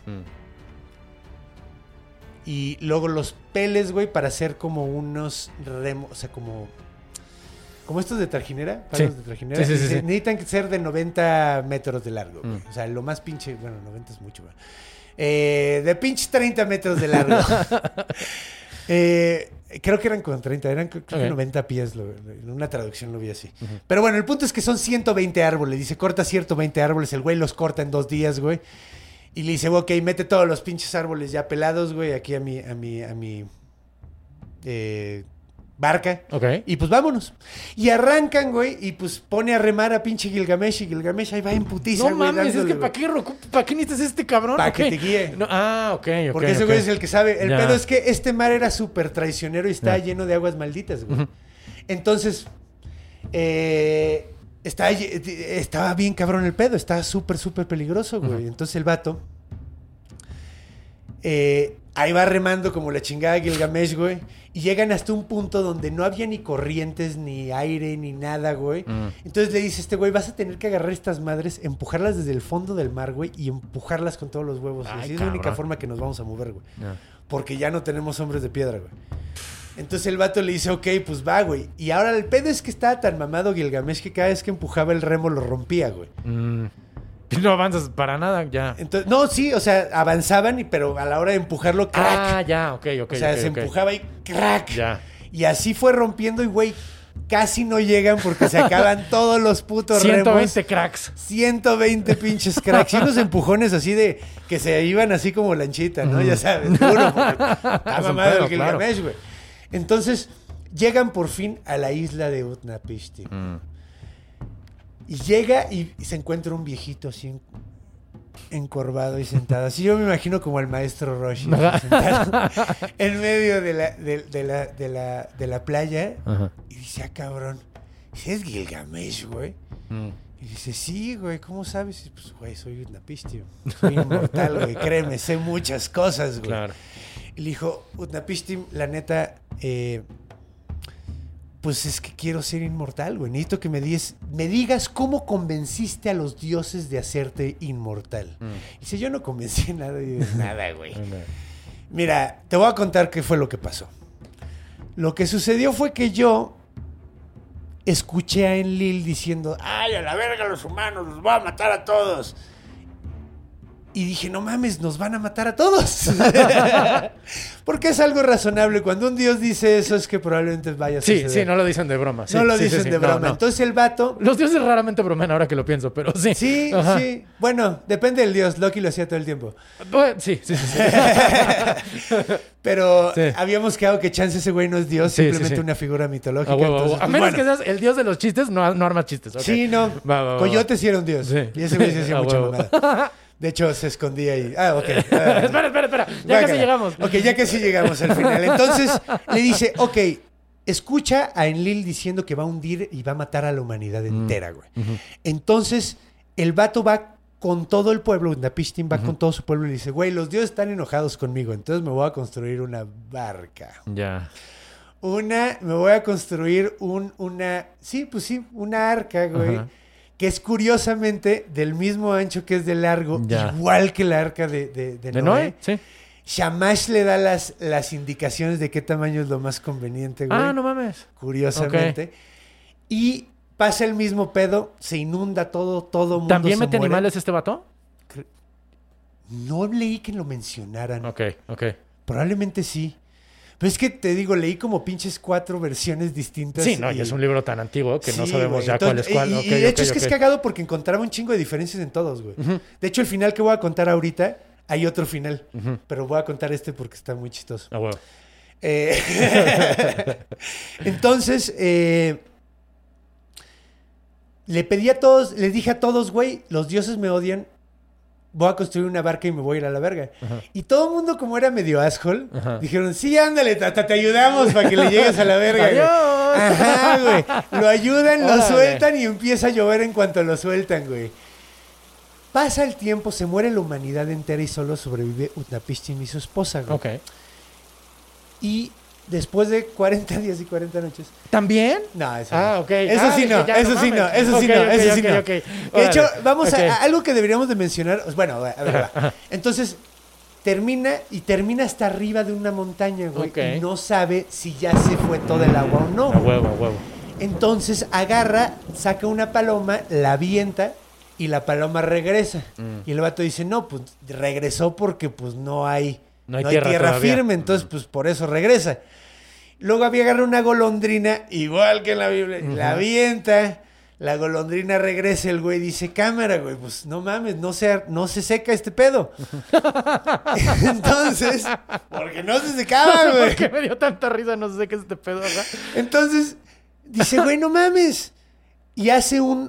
Speaker 5: Y luego los peles, güey, para hacer como unos remos, o sea, como estos de trajinera, palos
Speaker 6: Sí.
Speaker 5: de trajinera.
Speaker 6: Sí, sí,
Speaker 5: Dice,
Speaker 6: sí.
Speaker 5: Necesitan que ser de 90 metros de largo, güey. O sea, lo más pinche, bueno, 90 es mucho, güey. De pinche 30 metros de largo. Creo que eran con 30, eran creo que
Speaker 6: Ok.
Speaker 5: 90 pies, en una traducción lo vi así. Pero bueno, el punto es que son 120 árboles. Dice, corta 120 árboles, el güey los corta en 2 días, güey. Y le dice, ok, mete todos los pinches árboles ya pelados, güey, aquí a mi barca.
Speaker 6: Ok.
Speaker 5: Y pues vámonos. Y arrancan, güey, y pues pone a remar a pinche Gilgamesh. Y Gilgamesh ahí va en putiza,
Speaker 6: No
Speaker 5: güey,
Speaker 6: mames, es
Speaker 5: dándole,
Speaker 6: que
Speaker 5: güey.
Speaker 6: ¿para qué necesitas este cabrón?
Speaker 5: Pa'
Speaker 6: ¿O
Speaker 5: que
Speaker 6: qué?
Speaker 5: te guíe.
Speaker 6: No, ok.
Speaker 5: Porque ese güey es el que sabe. El
Speaker 6: Ya.
Speaker 5: pedo es que este mar era súper traicionero y está
Speaker 6: Ya.
Speaker 5: lleno de aguas malditas, güey. Entonces, estaba bien cabrón el pedo. Estaba súper, súper peligroso, güey. Entonces el vato ahí va remando como la chingada Gilgamesh, güey. Y llegan hasta un punto donde no había ni corrientes, ni aire, ni nada, güey. Entonces le dice este güey, vas a tener que agarrar estas madres, empujarlas desde el fondo del mar, güey, y empujarlas con todos los huevos.
Speaker 6: Ay,
Speaker 5: Así es la única
Speaker 6: cabrón.
Speaker 5: forma que nos vamos a mover, güey.
Speaker 6: Ya.
Speaker 5: Porque ya no tenemos hombres de piedra, güey. Entonces el vato le dice, ok, pues va, güey. Y ahora el pedo es que estaba tan mamado Gilgamesh que cada vez que empujaba el remo lo rompía, güey.
Speaker 6: No avanzas para nada, ya.
Speaker 5: Entonces, no, sí, o sea, avanzaban, pero a la hora de empujarlo, crack.
Speaker 6: Ah, ya, ok.
Speaker 5: O sea,
Speaker 6: ok,
Speaker 5: se
Speaker 6: ok.
Speaker 5: empujaba y crack.
Speaker 6: Ya.
Speaker 5: Y así fue rompiendo y, güey, casi no llegan porque se acaban todos los putos
Speaker 6: 120
Speaker 5: remos.
Speaker 6: cracks.
Speaker 5: 120 pinches cracks. Y unos empujones así de que se iban así como lanchita, ¿no? Ya sabes, duro. Está
Speaker 6: Es un
Speaker 5: mamado
Speaker 6: pedo,
Speaker 5: el Gilgamesh, güey. Entonces, llegan por fin a la isla de Utnapishtim. Y llega y se encuentra un viejito así encorvado y sentado. Así yo me imagino como el maestro Roshi sentado en medio de la playa.
Speaker 6: Ajá.
Speaker 5: Y dice, ah, cabrón, ¿ese es Gilgamesh, güey? Y dice, sí, güey, ¿cómo sabes? Y pues, güey, soy Utnapishtim. Soy inmortal, güey, créeme, sé muchas cosas, güey.
Speaker 6: Claro.
Speaker 5: Y le dijo, Utnapishtim, la neta, pues es que quiero ser inmortal, güey. Necesito que me digas cómo convenciste a los dioses de hacerte inmortal. Dice, yo no convencí a nada de nada, güey. Mira, te voy a contar qué fue lo que pasó. Lo que sucedió fue que yo escuché a Enlil diciendo, ay, a la verga los humanos, los voy a matar a todos. Y dije, no mames, nos van a matar a todos. Porque es algo razonable. Cuando un dios dice eso es que probablemente vaya a suceder.
Speaker 6: Sí, no lo dicen de broma. Sí,
Speaker 5: no lo
Speaker 6: sí,
Speaker 5: dicen
Speaker 6: sí,
Speaker 5: de broma.
Speaker 6: no.
Speaker 5: Entonces el vato...
Speaker 6: Los dioses raramente bromean ahora que lo pienso, pero sí.
Speaker 5: Sí,
Speaker 6: Ajá.
Speaker 5: sí. Bueno, depende del dios. Loki lo hacía todo el tiempo.
Speaker 6: Bueno, sí.
Speaker 5: Pero
Speaker 6: Sí.
Speaker 5: habíamos quedado que chance ese güey no es dios,
Speaker 6: Sí,
Speaker 5: simplemente
Speaker 6: sí.
Speaker 5: una figura mitológica.
Speaker 6: A huevo, a huevo.
Speaker 5: Entonces,
Speaker 6: A
Speaker 5: pues,
Speaker 6: menos
Speaker 5: bueno.
Speaker 6: que seas el dios de los chistes, no armas chistes. Ok.
Speaker 5: Sí, no.
Speaker 6: Va.
Speaker 5: Coyote sí era un dios.
Speaker 6: Sí.
Speaker 5: Y ese güey se hacía
Speaker 6: A
Speaker 5: mucha
Speaker 6: huevo.
Speaker 5: mamada. De hecho, se escondía ahí. Ah, ok.
Speaker 6: Espera. Ya casi llegamos.
Speaker 5: Ok, ya casi llegamos al final. Entonces le dice, ok, escucha a Enlil diciendo que va a hundir y va a matar a la humanidad entera, güey. Entonces el vato va con todo el pueblo, Utnapishtim va con todo su pueblo y le dice, güey, los dioses están enojados conmigo, entonces me voy a construir una barca.
Speaker 6: Ya.
Speaker 5: Me voy a construir una arca, güey.
Speaker 6: Ajá.
Speaker 5: Que es curiosamente del mismo ancho que es de largo,
Speaker 6: Ya.
Speaker 5: igual que la arca de
Speaker 6: ¿De
Speaker 5: Noé.
Speaker 6: Noé? Sí.
Speaker 5: Shamash le da las indicaciones de qué tamaño es lo más conveniente, güey.
Speaker 6: Ah, no mames.
Speaker 5: Curiosamente. Y pasa el mismo pedo, se inunda todo mundo
Speaker 6: ¿También
Speaker 5: se
Speaker 6: mete
Speaker 5: muere.
Speaker 6: animales este vato?
Speaker 5: No leí que lo mencionaran.
Speaker 6: Ok.
Speaker 5: Probablemente sí. Pero es que te digo, leí como pinches 4 versiones distintas.
Speaker 6: Sí, no, y es un libro tan antiguo que no
Speaker 5: Sí,
Speaker 6: sabemos
Speaker 5: güey.
Speaker 6: ya cuál es cuál.
Speaker 5: Y
Speaker 6: Ok,
Speaker 5: de hecho
Speaker 6: ok,
Speaker 5: es que es
Speaker 6: ok.
Speaker 5: cagado porque encontraba un chingo de diferencias en todos, güey. De hecho, el final que voy a contar ahorita, hay otro final. Pero voy a contar este porque está muy chistoso.
Speaker 6: Ah, huevo.
Speaker 5: Entonces, le pedí a todos, les dije a todos, güey, los dioses me odian, voy a construir una barca y me voy a ir a la verga. Y todo el mundo, como era medio asshole, dijeron, sí, ándale, hasta te ayudamos para que le llegues a la verga. güey".
Speaker 6: ¡Adiós!
Speaker 5: Ajá, güey. Lo ayudan, lo
Speaker 6: Órale.
Speaker 5: sueltan y empieza a llover en cuanto lo sueltan, güey. Pasa el tiempo, se muere la humanidad entera y solo sobrevive Utnapishtim y su esposa, güey.
Speaker 6: Ok.
Speaker 5: Y después de 40 días y 40 noches...
Speaker 6: ¿También?
Speaker 5: No, eso
Speaker 6: Ah,
Speaker 5: no.
Speaker 6: ok.
Speaker 5: Eso sí no,
Speaker 6: ya,
Speaker 5: eso sí no,
Speaker 6: mames.
Speaker 5: eso sí
Speaker 6: Ok,
Speaker 5: no,
Speaker 6: ok,
Speaker 5: eso sí
Speaker 6: ok,
Speaker 5: no.
Speaker 6: ok.
Speaker 5: De hecho,
Speaker 6: Órale.
Speaker 5: vamos
Speaker 6: Ok.
Speaker 5: a algo que deberíamos de mencionar. Bueno, a ver, va. Entonces, termina hasta arriba de una montaña, güey.
Speaker 6: Ok.
Speaker 5: Y no sabe si ya se fue todo el agua o no.
Speaker 6: A huevo, a huevo.
Speaker 5: Entonces agarra, saca una paloma, la avienta y la paloma regresa. Y el vato dice, no, pues regresó porque pues no hay tierra
Speaker 6: todavía.
Speaker 5: firme, entonces pues por eso regresa. Luego había agarrado una golondrina, igual que en la Biblia, la avienta, la golondrina regresa, el güey dice, cámara, güey, pues no mames, no se seca este pedo. Entonces, porque no se secaba, güey.
Speaker 6: ¿Por qué me dio tanta risa? No sé qué es este pedo, ¿verdad?
Speaker 5: Entonces, dice, güey, no mames. Y hace un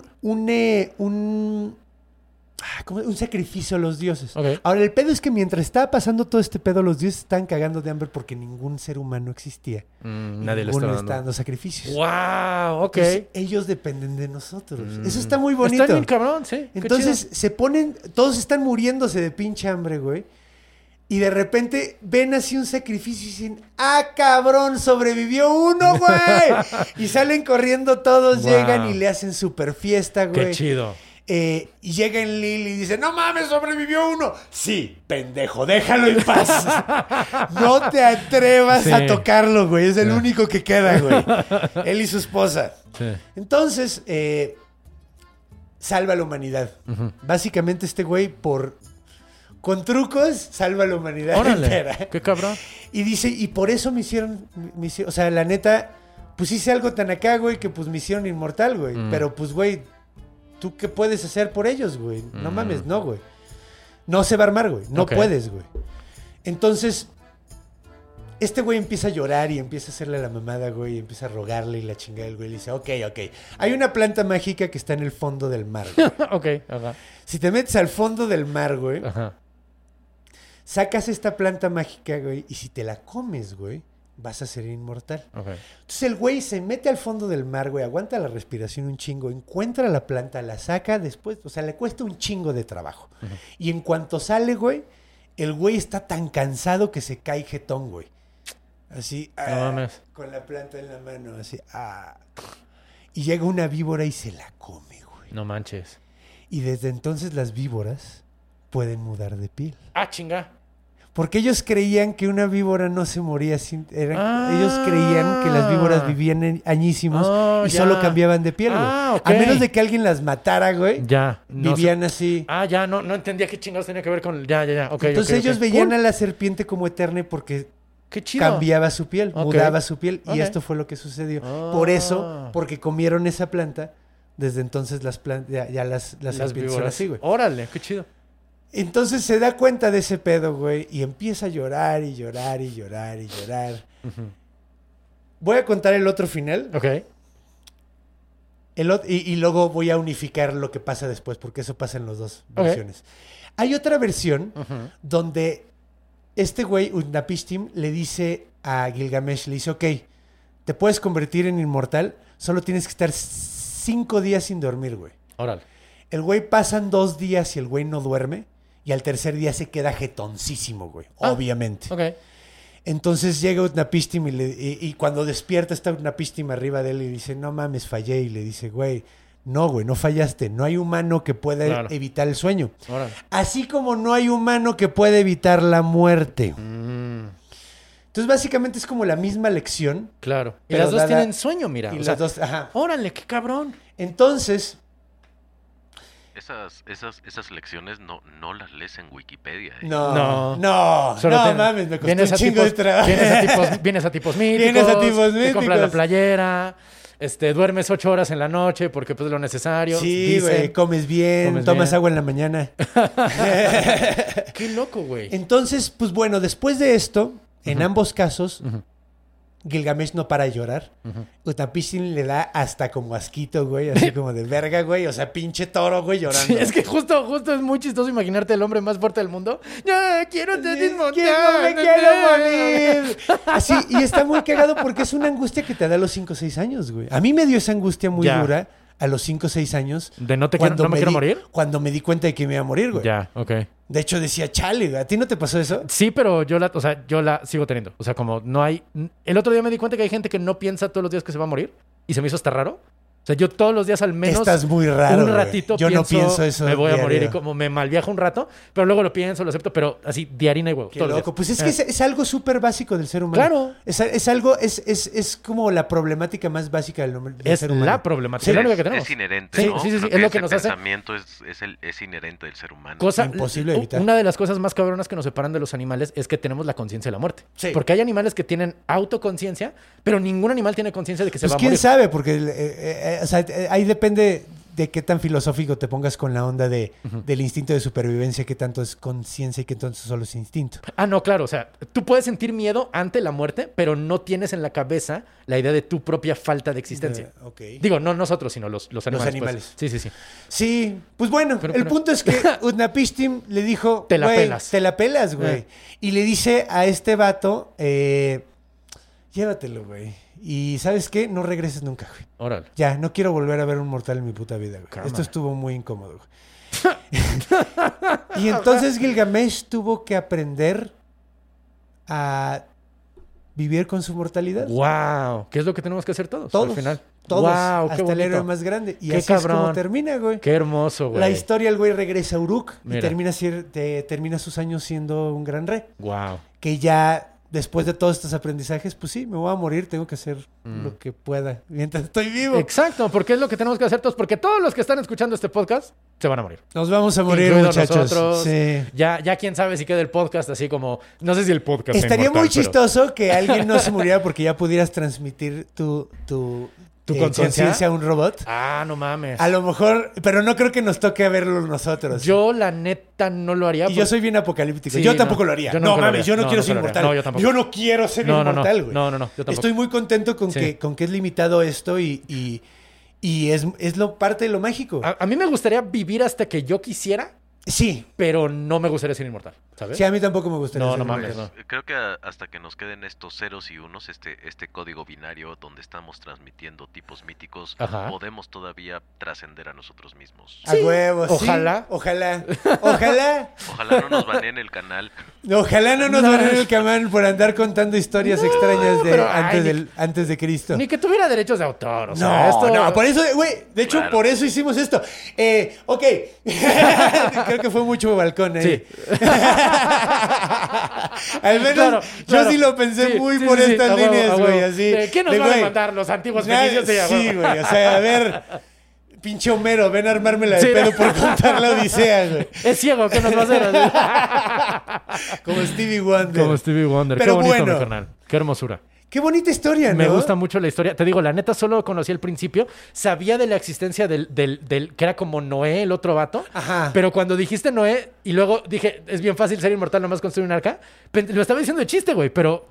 Speaker 5: sacrificio a los dioses.
Speaker 6: Ok.
Speaker 5: Ahora, el pedo es que mientras estaba pasando todo este pedo, los dioses estaban cagando de hambre porque ningún ser humano existía. Y
Speaker 6: Nadie le
Speaker 5: ninguno
Speaker 6: está
Speaker 5: está
Speaker 6: dando.
Speaker 5: dando sacrificios.
Speaker 6: ¡Wow! Ok.
Speaker 5: Entonces, ellos dependen de nosotros. Eso está muy bonito.
Speaker 6: Está bien cabrón, sí. Qué
Speaker 5: Entonces
Speaker 6: chido.
Speaker 5: se ponen, todos están muriéndose de pinche hambre, güey. Y de repente ven así un sacrificio y dicen, ¡ah, cabrón! ¡Sobrevivió uno, güey! Y salen corriendo todos,
Speaker 6: Wow.
Speaker 5: llegan y le hacen super fiesta, güey.
Speaker 6: Qué chido.
Speaker 5: Y llega Enlil y dice, ¡no mames, sobrevivió uno! Sí, pendejo, déjalo en paz. No te atrevas
Speaker 6: Sí.
Speaker 5: a tocarlo, güey. Es el único que queda, güey. Él y su esposa.
Speaker 6: Sí.
Speaker 5: Entonces, salva a la humanidad. Básicamente este güey, con trucos, salva a la humanidad entera.
Speaker 6: Órale. Qué cabrón.
Speaker 5: Y dice, y por eso me hicieron, o sea, la neta, pues hice algo tan acá, güey, que pues me hicieron inmortal, güey. Pero pues, güey, ¿tú qué puedes hacer por ellos, güey? No mames, no, güey. No se va a armar, güey. No
Speaker 6: Ok.
Speaker 5: puedes, güey. Entonces, este güey empieza a llorar y empieza a hacerle la mamada, güey, y empieza a rogarle y la chingada del güey. Le dice, ok. Hay una planta mágica que está en el fondo del mar, güey.
Speaker 6: Ok, ajá.
Speaker 5: Si te metes al fondo del mar, güey,
Speaker 6: Ajá.
Speaker 5: sacas esta planta mágica, güey, y si te la comes, güey, vas a ser inmortal.
Speaker 6: Ok.
Speaker 5: Entonces el güey se mete al fondo del mar, güey, aguanta la respiración un chingo, encuentra la planta, la saca después, o sea, le cuesta un chingo de trabajo. Y en cuanto sale, güey, el güey está tan cansado que se cae jetón, güey. Así,
Speaker 6: No mames.
Speaker 5: con la planta en la mano, así, Y llega una víbora y se la come, güey.
Speaker 6: No manches.
Speaker 5: Y desde entonces las víboras pueden mudar de piel.
Speaker 6: Ah, chinga.
Speaker 5: Porque ellos creían que una víbora no se moría sin... Ellos creían que las víboras vivían añísimos y
Speaker 6: ya.
Speaker 5: solo cambiaban de piel, güey.
Speaker 6: Ok.
Speaker 5: A menos de que alguien las matara, güey.
Speaker 6: Ya. No
Speaker 5: Vivían
Speaker 6: sé.
Speaker 5: así.
Speaker 6: Ya, no entendía qué chingados tenía que ver con... Ya. Ok,
Speaker 5: Entonces
Speaker 6: ok.
Speaker 5: ellos veían
Speaker 6: Cool.
Speaker 5: a la serpiente como eterna porque
Speaker 6: Qué chido.
Speaker 5: cambiaba su piel,
Speaker 6: Ok.
Speaker 5: mudaba su piel.
Speaker 6: Ok.
Speaker 5: Y esto fue lo que sucedió. Por eso, porque comieron esa planta, desde entonces las plantas, ya las serpientes son
Speaker 6: víboras.
Speaker 5: así, güey.
Speaker 6: Órale, qué chido.
Speaker 5: Entonces se da cuenta de ese pedo, güey, y empieza a llorar y llorar y llorar y llorar. Voy a contar el otro final.
Speaker 6: Ok.
Speaker 5: Y luego voy a unificar lo que pasa después, porque eso pasa en las dos
Speaker 6: Ok.
Speaker 5: versiones. Hay otra versión donde este güey, Utnapishtim, le dice a Gilgamesh, le dice, ok, te puedes convertir en inmortal, solo tienes que estar 5 días sin dormir, güey.
Speaker 6: Órale.
Speaker 5: El güey pasan 2 días y el güey no duerme, y al tercer día se queda jetoncísimo, güey, obviamente.
Speaker 6: Ok.
Speaker 5: Entonces llega Utnapishtim y cuando despierta está Utnapishtim arriba de él y dice, no mames, fallé. Y le dice, güey, no fallaste. No hay humano que pueda
Speaker 6: Claro.
Speaker 5: evitar el sueño.
Speaker 6: Órale.
Speaker 5: Así como no hay humano que pueda evitar la muerte. Entonces básicamente es como la misma lección.
Speaker 6: Claro. Y
Speaker 5: Pero
Speaker 6: las dos
Speaker 5: dada-
Speaker 6: tienen sueño, mira.
Speaker 5: Y
Speaker 6: o
Speaker 5: las
Speaker 6: sea,
Speaker 5: dos, ajá.
Speaker 6: Órale, qué cabrón.
Speaker 5: Entonces,
Speaker 7: Esas lecciones no las lees en Wikipedia.
Speaker 5: no
Speaker 6: Solo
Speaker 5: mames, me costó un chingo de trabajo.
Speaker 6: Vienes a tipos míticos.
Speaker 5: Vienes a tipos
Speaker 6: Te compras la
Speaker 5: míticos.
Speaker 6: playera. Duermes 8 horas en la noche porque pues es lo necesario.
Speaker 5: Sí,
Speaker 6: dicen.
Speaker 5: güey, comes bien, tomas
Speaker 6: bien.
Speaker 5: agua en la mañana.
Speaker 6: Qué loco, güey.
Speaker 5: Entonces, pues bueno, después de esto, en ambos casos, Gilgamesh no para de llorar. Utnapishtim le da hasta como asquito, güey, así como de verga, güey. O sea, pinche toro, güey, llorando.
Speaker 6: Sí, es que justo es muy chistoso imaginarte el hombre más fuerte del mundo. ¡Ya, quiero ser inmortal!
Speaker 5: Me quiero morir. Así, y está muy cagado porque es una angustia que te da a los 5 o 6 años, güey. A mí me dio esa angustia muy
Speaker 6: Ya.
Speaker 5: dura a los 5 o 6 años.
Speaker 6: ¿De no me quiero morir?
Speaker 5: Cuando me di cuenta de que me iba a morir, güey.
Speaker 6: Ya, ok.
Speaker 5: De hecho, decía, chale, güey. ¿A ti no te pasó eso?
Speaker 6: Sí, pero yo la sigo teniendo. O sea, como no hay... El otro día me di cuenta que hay gente que no piensa todos los días que se va a morir. Y se me hizo hasta raro. O sea, yo todos los días al menos...
Speaker 5: Estás muy raro,
Speaker 6: un
Speaker 5: güey.
Speaker 6: ratito
Speaker 5: Yo no pienso eso
Speaker 6: me voy a
Speaker 5: diario.
Speaker 6: morir y como me malviajo un rato. Pero luego lo pienso, lo acepto. Pero así, de harina y huevo.
Speaker 5: Qué
Speaker 6: todos los
Speaker 5: loco.
Speaker 6: días.
Speaker 5: Pues es que es algo súper básico del ser humano.
Speaker 6: Claro.
Speaker 5: Es algo, es como la problemática más básica del
Speaker 6: Es
Speaker 5: ser humano.
Speaker 6: la problemática.
Speaker 5: Sí.
Speaker 6: Es la única que tenemos.
Speaker 7: Es inherente,
Speaker 6: Sí,
Speaker 7: ¿no?
Speaker 6: sí,
Speaker 7: Creo
Speaker 6: es lo que
Speaker 7: ese
Speaker 6: nos hace...
Speaker 7: pensamiento es inherente del ser humano.
Speaker 5: Imposible de evitar.
Speaker 6: Una de las cosas más cabronas que nos separan de los animales es que tenemos la conciencia de la muerte.
Speaker 5: Sí.
Speaker 6: Porque hay animales que tienen autoconciencia, pero ningún animal tiene conciencia de que se
Speaker 5: Pues
Speaker 6: va a
Speaker 5: quién
Speaker 6: morir.
Speaker 5: sabe, porque o sea, ahí depende de qué tan filosófico te pongas con la onda del instinto de supervivencia, qué tanto es conciencia y qué tanto solo es instinto.
Speaker 6: Ah, no, claro. O sea, tú puedes sentir miedo ante la muerte, pero no tienes en la cabeza la idea de tu propia falta de existencia.
Speaker 5: Ok.
Speaker 6: Digo, no nosotros, sino los animales. pues.
Speaker 5: animales.
Speaker 6: Sí, sí, sí.
Speaker 5: Sí, pues bueno, el punto es que Utnapishtim le dijo,
Speaker 6: Te la
Speaker 5: güey,
Speaker 6: pelas.
Speaker 5: te la pelas, güey. Y le dice a este vato, llévatelo, güey. Y ¿sabes qué? No regreses nunca, güey.
Speaker 6: Órale.
Speaker 5: Ya, no quiero volver a ver un mortal en mi puta vida, güey.
Speaker 6: Cámara.
Speaker 5: Esto estuvo muy incómodo, güey. Y entonces Gilgamesh tuvo que aprender a vivir con su mortalidad.
Speaker 6: ¡Wow! ¿Qué es lo que tenemos que hacer todos?
Speaker 5: Todos,
Speaker 6: Al final.
Speaker 5: todos,
Speaker 6: ¡Wow! ¡Qué
Speaker 5: hasta el
Speaker 6: bonito!
Speaker 5: héroe más grande. Y
Speaker 6: ¡Qué
Speaker 5: así es como
Speaker 6: cabrón!
Speaker 5: termina, güey.
Speaker 6: ¡Qué hermoso, güey!
Speaker 5: La historia, el güey regresa a Uruk y
Speaker 6: Mira.
Speaker 5: termina sus años siendo un gran rey.
Speaker 6: ¡Wow!
Speaker 5: Que ya, después de todos estos aprendizajes, pues sí, me voy a morir, tengo que hacer lo que pueda mientras estoy vivo.
Speaker 6: Exacto, porque es lo que tenemos que hacer todos, porque todos los que están escuchando este podcast se van a morir.
Speaker 5: Nos vamos a morir,
Speaker 6: Incluidos
Speaker 5: muchachos.
Speaker 6: nosotros.
Speaker 5: Sí.
Speaker 6: Ya quién sabe si queda el podcast así como... No sé si el podcast sea
Speaker 5: Estaría
Speaker 6: inmortal,
Speaker 5: muy
Speaker 6: pero-
Speaker 5: chistoso que alguien no se muriera porque ya pudieras transmitir tu conciencia a un robot.
Speaker 6: Ah, no mames.
Speaker 5: A lo mejor, pero no creo que nos toque verlo nosotros.
Speaker 6: Yo, la neta, no lo haría.
Speaker 5: Y yo soy bien apocalíptico.
Speaker 6: Sí,
Speaker 5: yo
Speaker 6: no.
Speaker 5: tampoco lo haría.
Speaker 6: Yo
Speaker 5: No
Speaker 6: nunca lo
Speaker 5: mames,
Speaker 6: haría.
Speaker 5: yo no
Speaker 6: No,
Speaker 5: quiero
Speaker 6: nunca
Speaker 5: ser
Speaker 6: lo haría.
Speaker 5: inmortal.
Speaker 6: No, yo tampoco.
Speaker 5: Yo no quiero ser
Speaker 6: No,
Speaker 5: inmortal, güey.
Speaker 6: No, yo tampoco.
Speaker 5: Estoy muy contento con,
Speaker 6: Sí.
Speaker 5: con que es limitado esto y es lo parte de lo mágico.
Speaker 6: A mí me gustaría vivir hasta que yo quisiera,
Speaker 5: Sí.
Speaker 6: pero no me gustaría ser inmortal, ¿sabes?
Speaker 5: Sí, a mí tampoco me gustaría
Speaker 6: No,
Speaker 5: ser
Speaker 6: no
Speaker 5: inmortal.
Speaker 6: mames, no.
Speaker 7: Creo que hasta que nos queden estos ceros y unos, este código binario donde estamos transmitiendo tipos míticos,
Speaker 6: Ajá.
Speaker 7: podemos todavía trascender a nosotros mismos.
Speaker 5: A huevo, sí.
Speaker 6: Ojalá.
Speaker 5: Ojalá.
Speaker 7: Ojalá no nos baneen el canal.
Speaker 5: Ojalá no nos baneen el camán por andar contando historias extrañas de
Speaker 6: pero, ay,
Speaker 5: antes de Cristo.
Speaker 6: Ni que tuviera derechos de autor, o sea,
Speaker 5: No,
Speaker 6: esto...
Speaker 5: no, por eso, güey, de hecho,
Speaker 7: Claro.
Speaker 5: por eso hicimos esto. Ok. creo que fue mucho balcón ahí.
Speaker 6: Sí.
Speaker 5: Al menos yo sí lo pensé muy por estas líneas, güey, así.
Speaker 6: ¿Quién nos va a demandar? ¿Los antiguos fenicios?
Speaker 5: Sí, güey, o sea, a ver, pinche Homero, ven a armármela de pedo por contar la Odisea, güey.
Speaker 6: Es ciego, ¿qué nos va a hacer?
Speaker 5: Como Stevie Wonder.
Speaker 6: Como Stevie Wonder.
Speaker 5: Pero
Speaker 6: qué bonito,
Speaker 5: bueno.
Speaker 6: mi carnal. Qué hermosura.
Speaker 5: Qué bonita historia, ¿no?
Speaker 6: Me gusta mucho la historia. Te digo, la neta, solo conocí el principio. Sabía de la existencia del que era como Noé, el otro vato.
Speaker 5: Ajá.
Speaker 6: Pero cuando dijiste Noé, y luego dije, es bien fácil ser inmortal, nomás construir un arca. Lo estaba diciendo de chiste, güey, pero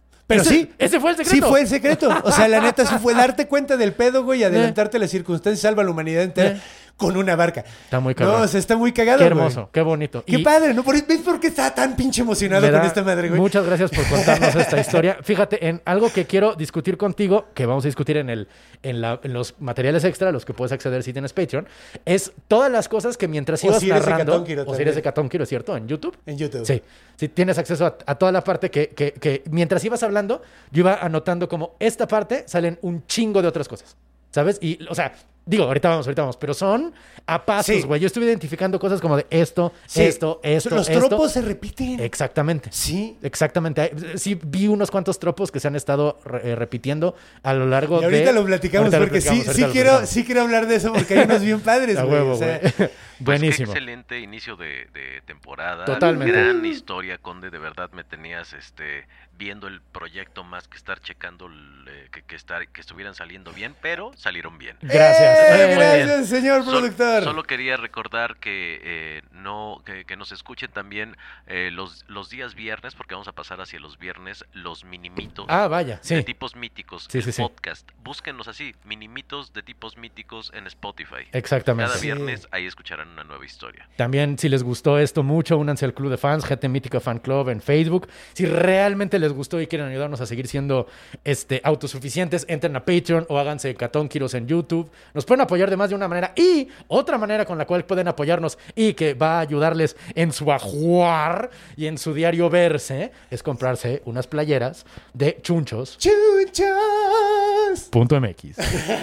Speaker 6: ese fue el secreto.
Speaker 5: Sí fue el secreto. O sea, la neta, sí fue darte cuenta del pedo, güey, y adelantarte a las circunstancias, salva a la humanidad entera con una barca.
Speaker 6: Está muy cagado.
Speaker 5: No, o sea, está muy cagado,
Speaker 6: Qué
Speaker 5: güey.
Speaker 6: hermoso, qué bonito.
Speaker 5: Qué padre, ¿no? ¿Ves por qué estaba tan pinche emocionado con esta madre, güey?
Speaker 6: Muchas gracias por contarnos esta historia. Fíjate, en algo que quiero discutir contigo, que vamos a discutir en los materiales extra, los que puedes acceder si tienes Patreon, es todas las cosas que mientras ibas narrando... Osiris Hecatónquiro, ¿cierto? ¿En YouTube?
Speaker 5: En YouTube.
Speaker 6: Sí. Sí, tienes acceso a toda la parte que mientras ibas hablando, yo iba anotando como esta parte salen un chingo de otras cosas, ¿sabes? Y, o sea, digo, ahorita vamos, pero son a pasos, güey. Yo estuve identificando cosas como de esto.
Speaker 5: Los tropos se repiten.
Speaker 6: Exactamente.
Speaker 5: Sí.
Speaker 6: Exactamente. Sí, vi unos cuantos tropos que se han estado repitiendo a lo largo de...
Speaker 5: Y ahorita lo platicamos porque sí quiero hablar de eso porque hay unos bien padres, güey.
Speaker 6: Huevo,
Speaker 5: o sea,
Speaker 6: güey. Buenísimo.
Speaker 7: Pues qué excelente inicio de temporada.
Speaker 6: Totalmente.
Speaker 7: Gran historia, Conde. De verdad me tenías viendo el proyecto más que estar checando que estuvieran saliendo bien, pero salieron bien.
Speaker 6: Gracias.
Speaker 5: Gracias, señor productor.
Speaker 7: Solo quería recordar que nos escuchen también los días viernes, porque vamos a pasar hacia los viernes, los minimitos
Speaker 6: vaya, sí.
Speaker 7: de tipos míticos,
Speaker 6: Sí,
Speaker 7: el
Speaker 6: sí.
Speaker 7: podcast. Búsquenos así, minimitos de tipos míticos en Spotify.
Speaker 6: Exactamente.
Speaker 7: Cada viernes ahí escucharán una nueva historia.
Speaker 6: También, si les gustó esto mucho, únanse al Club de Fans, GT Mítico Fan Club en Facebook. Si realmente les gustó y quieren ayudarnos a seguir siendo autosuficientes, entren a Patreon o háganse Catónquiros en YouTube. Nos pueden apoyar de más de una manera. Y otra manera con la cual pueden apoyarnos y que va a ayudarles en su ajuar y en su diario verse es comprarse unas playeras de chunchos.
Speaker 5: ¡Chunchos!
Speaker 6: .mx.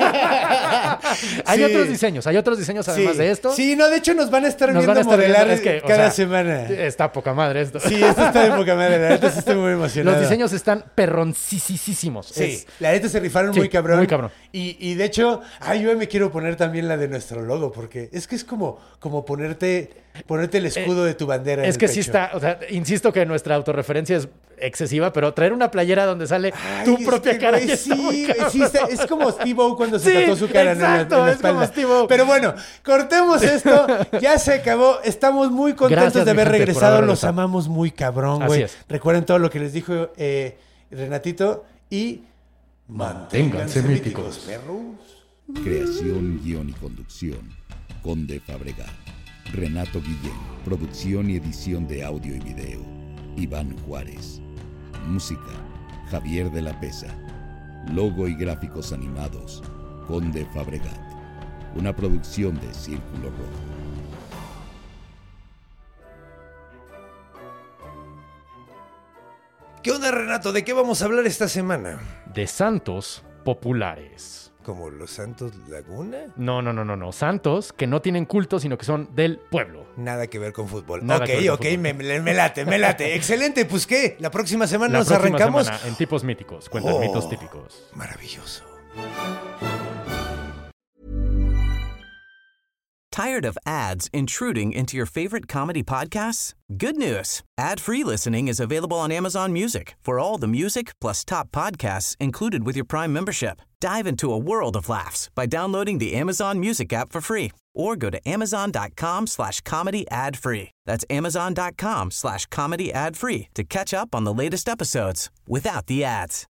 Speaker 6: Hay otros diseños además de esto.
Speaker 5: Sí, no, de hecho nos van a estar viendo modelar cada semana.
Speaker 6: Está poca madre esto.
Speaker 5: Sí, esto está de poca madre, la neta sí estoy muy emocionado.
Speaker 6: Los diseños están perroncísimos.
Speaker 5: Sí, la neta se rifaron muy cabrón.
Speaker 6: Muy cabrón.
Speaker 5: Y de hecho, yo me quiero poner también la de nuestro logo, porque es que es como ponerte el escudo de tu bandera.
Speaker 6: Es que sí está, o sea, insisto que nuestra autorreferencia es excesiva, pero traer una playera donde sale tu propia cara ya está muy cabrón.
Speaker 5: Sí, es como Steve-O cuando se tatuó su cara
Speaker 6: exacto,
Speaker 5: en la
Speaker 6: es como
Speaker 5: espalda.
Speaker 6: Steve-O.
Speaker 5: Pero bueno, cortemos esto, ya se acabó. Estamos muy contentos
Speaker 6: Gracias,
Speaker 5: de haber
Speaker 6: mi gente,
Speaker 5: regresado.
Speaker 6: por haber
Speaker 5: Los
Speaker 6: regresado.
Speaker 5: amamos muy cabrón,
Speaker 6: Así
Speaker 5: güey.
Speaker 6: es.
Speaker 5: Recuerden todo lo que les dijo Renatito y
Speaker 6: Manténganse míticos,
Speaker 5: perros.
Speaker 4: Creación, guión y conducción, Conde Fabregat. Renato Guillén. Producción y edición de audio y video, Iván Juárez. Música, Javier de la Pesa. Logo y gráficos animados, Conde Fabregat. Una producción de Círculo Rojo.
Speaker 5: ¿Qué onda, Renato? ¿De qué vamos a hablar esta semana?
Speaker 6: De santos populares.
Speaker 5: ¿Como los Santos Laguna?
Speaker 6: No. Santos que no tienen culto, sino que son del pueblo.
Speaker 5: Nada que ver con fútbol.
Speaker 6: Nada que ver con fútbol.
Speaker 5: Me late. Excelente, pues ¿qué? ¿La próxima semana
Speaker 6: La
Speaker 5: nos
Speaker 6: próxima
Speaker 5: arrancamos?
Speaker 6: semana, en tipos míticos. Cuentan mitos típicos.
Speaker 5: Maravilloso.
Speaker 8: Tired of ads intruding into your favorite comedy podcasts? Good news. Ad-free listening is available on Amazon Music for all the music plus top podcasts included with your Prime membership. Dive into a world of laughs by downloading the Amazon Music app for free or go to amazon.com/comedy ad-free. That's amazon.com/comedy ad-free to catch up on the latest episodes without the ads.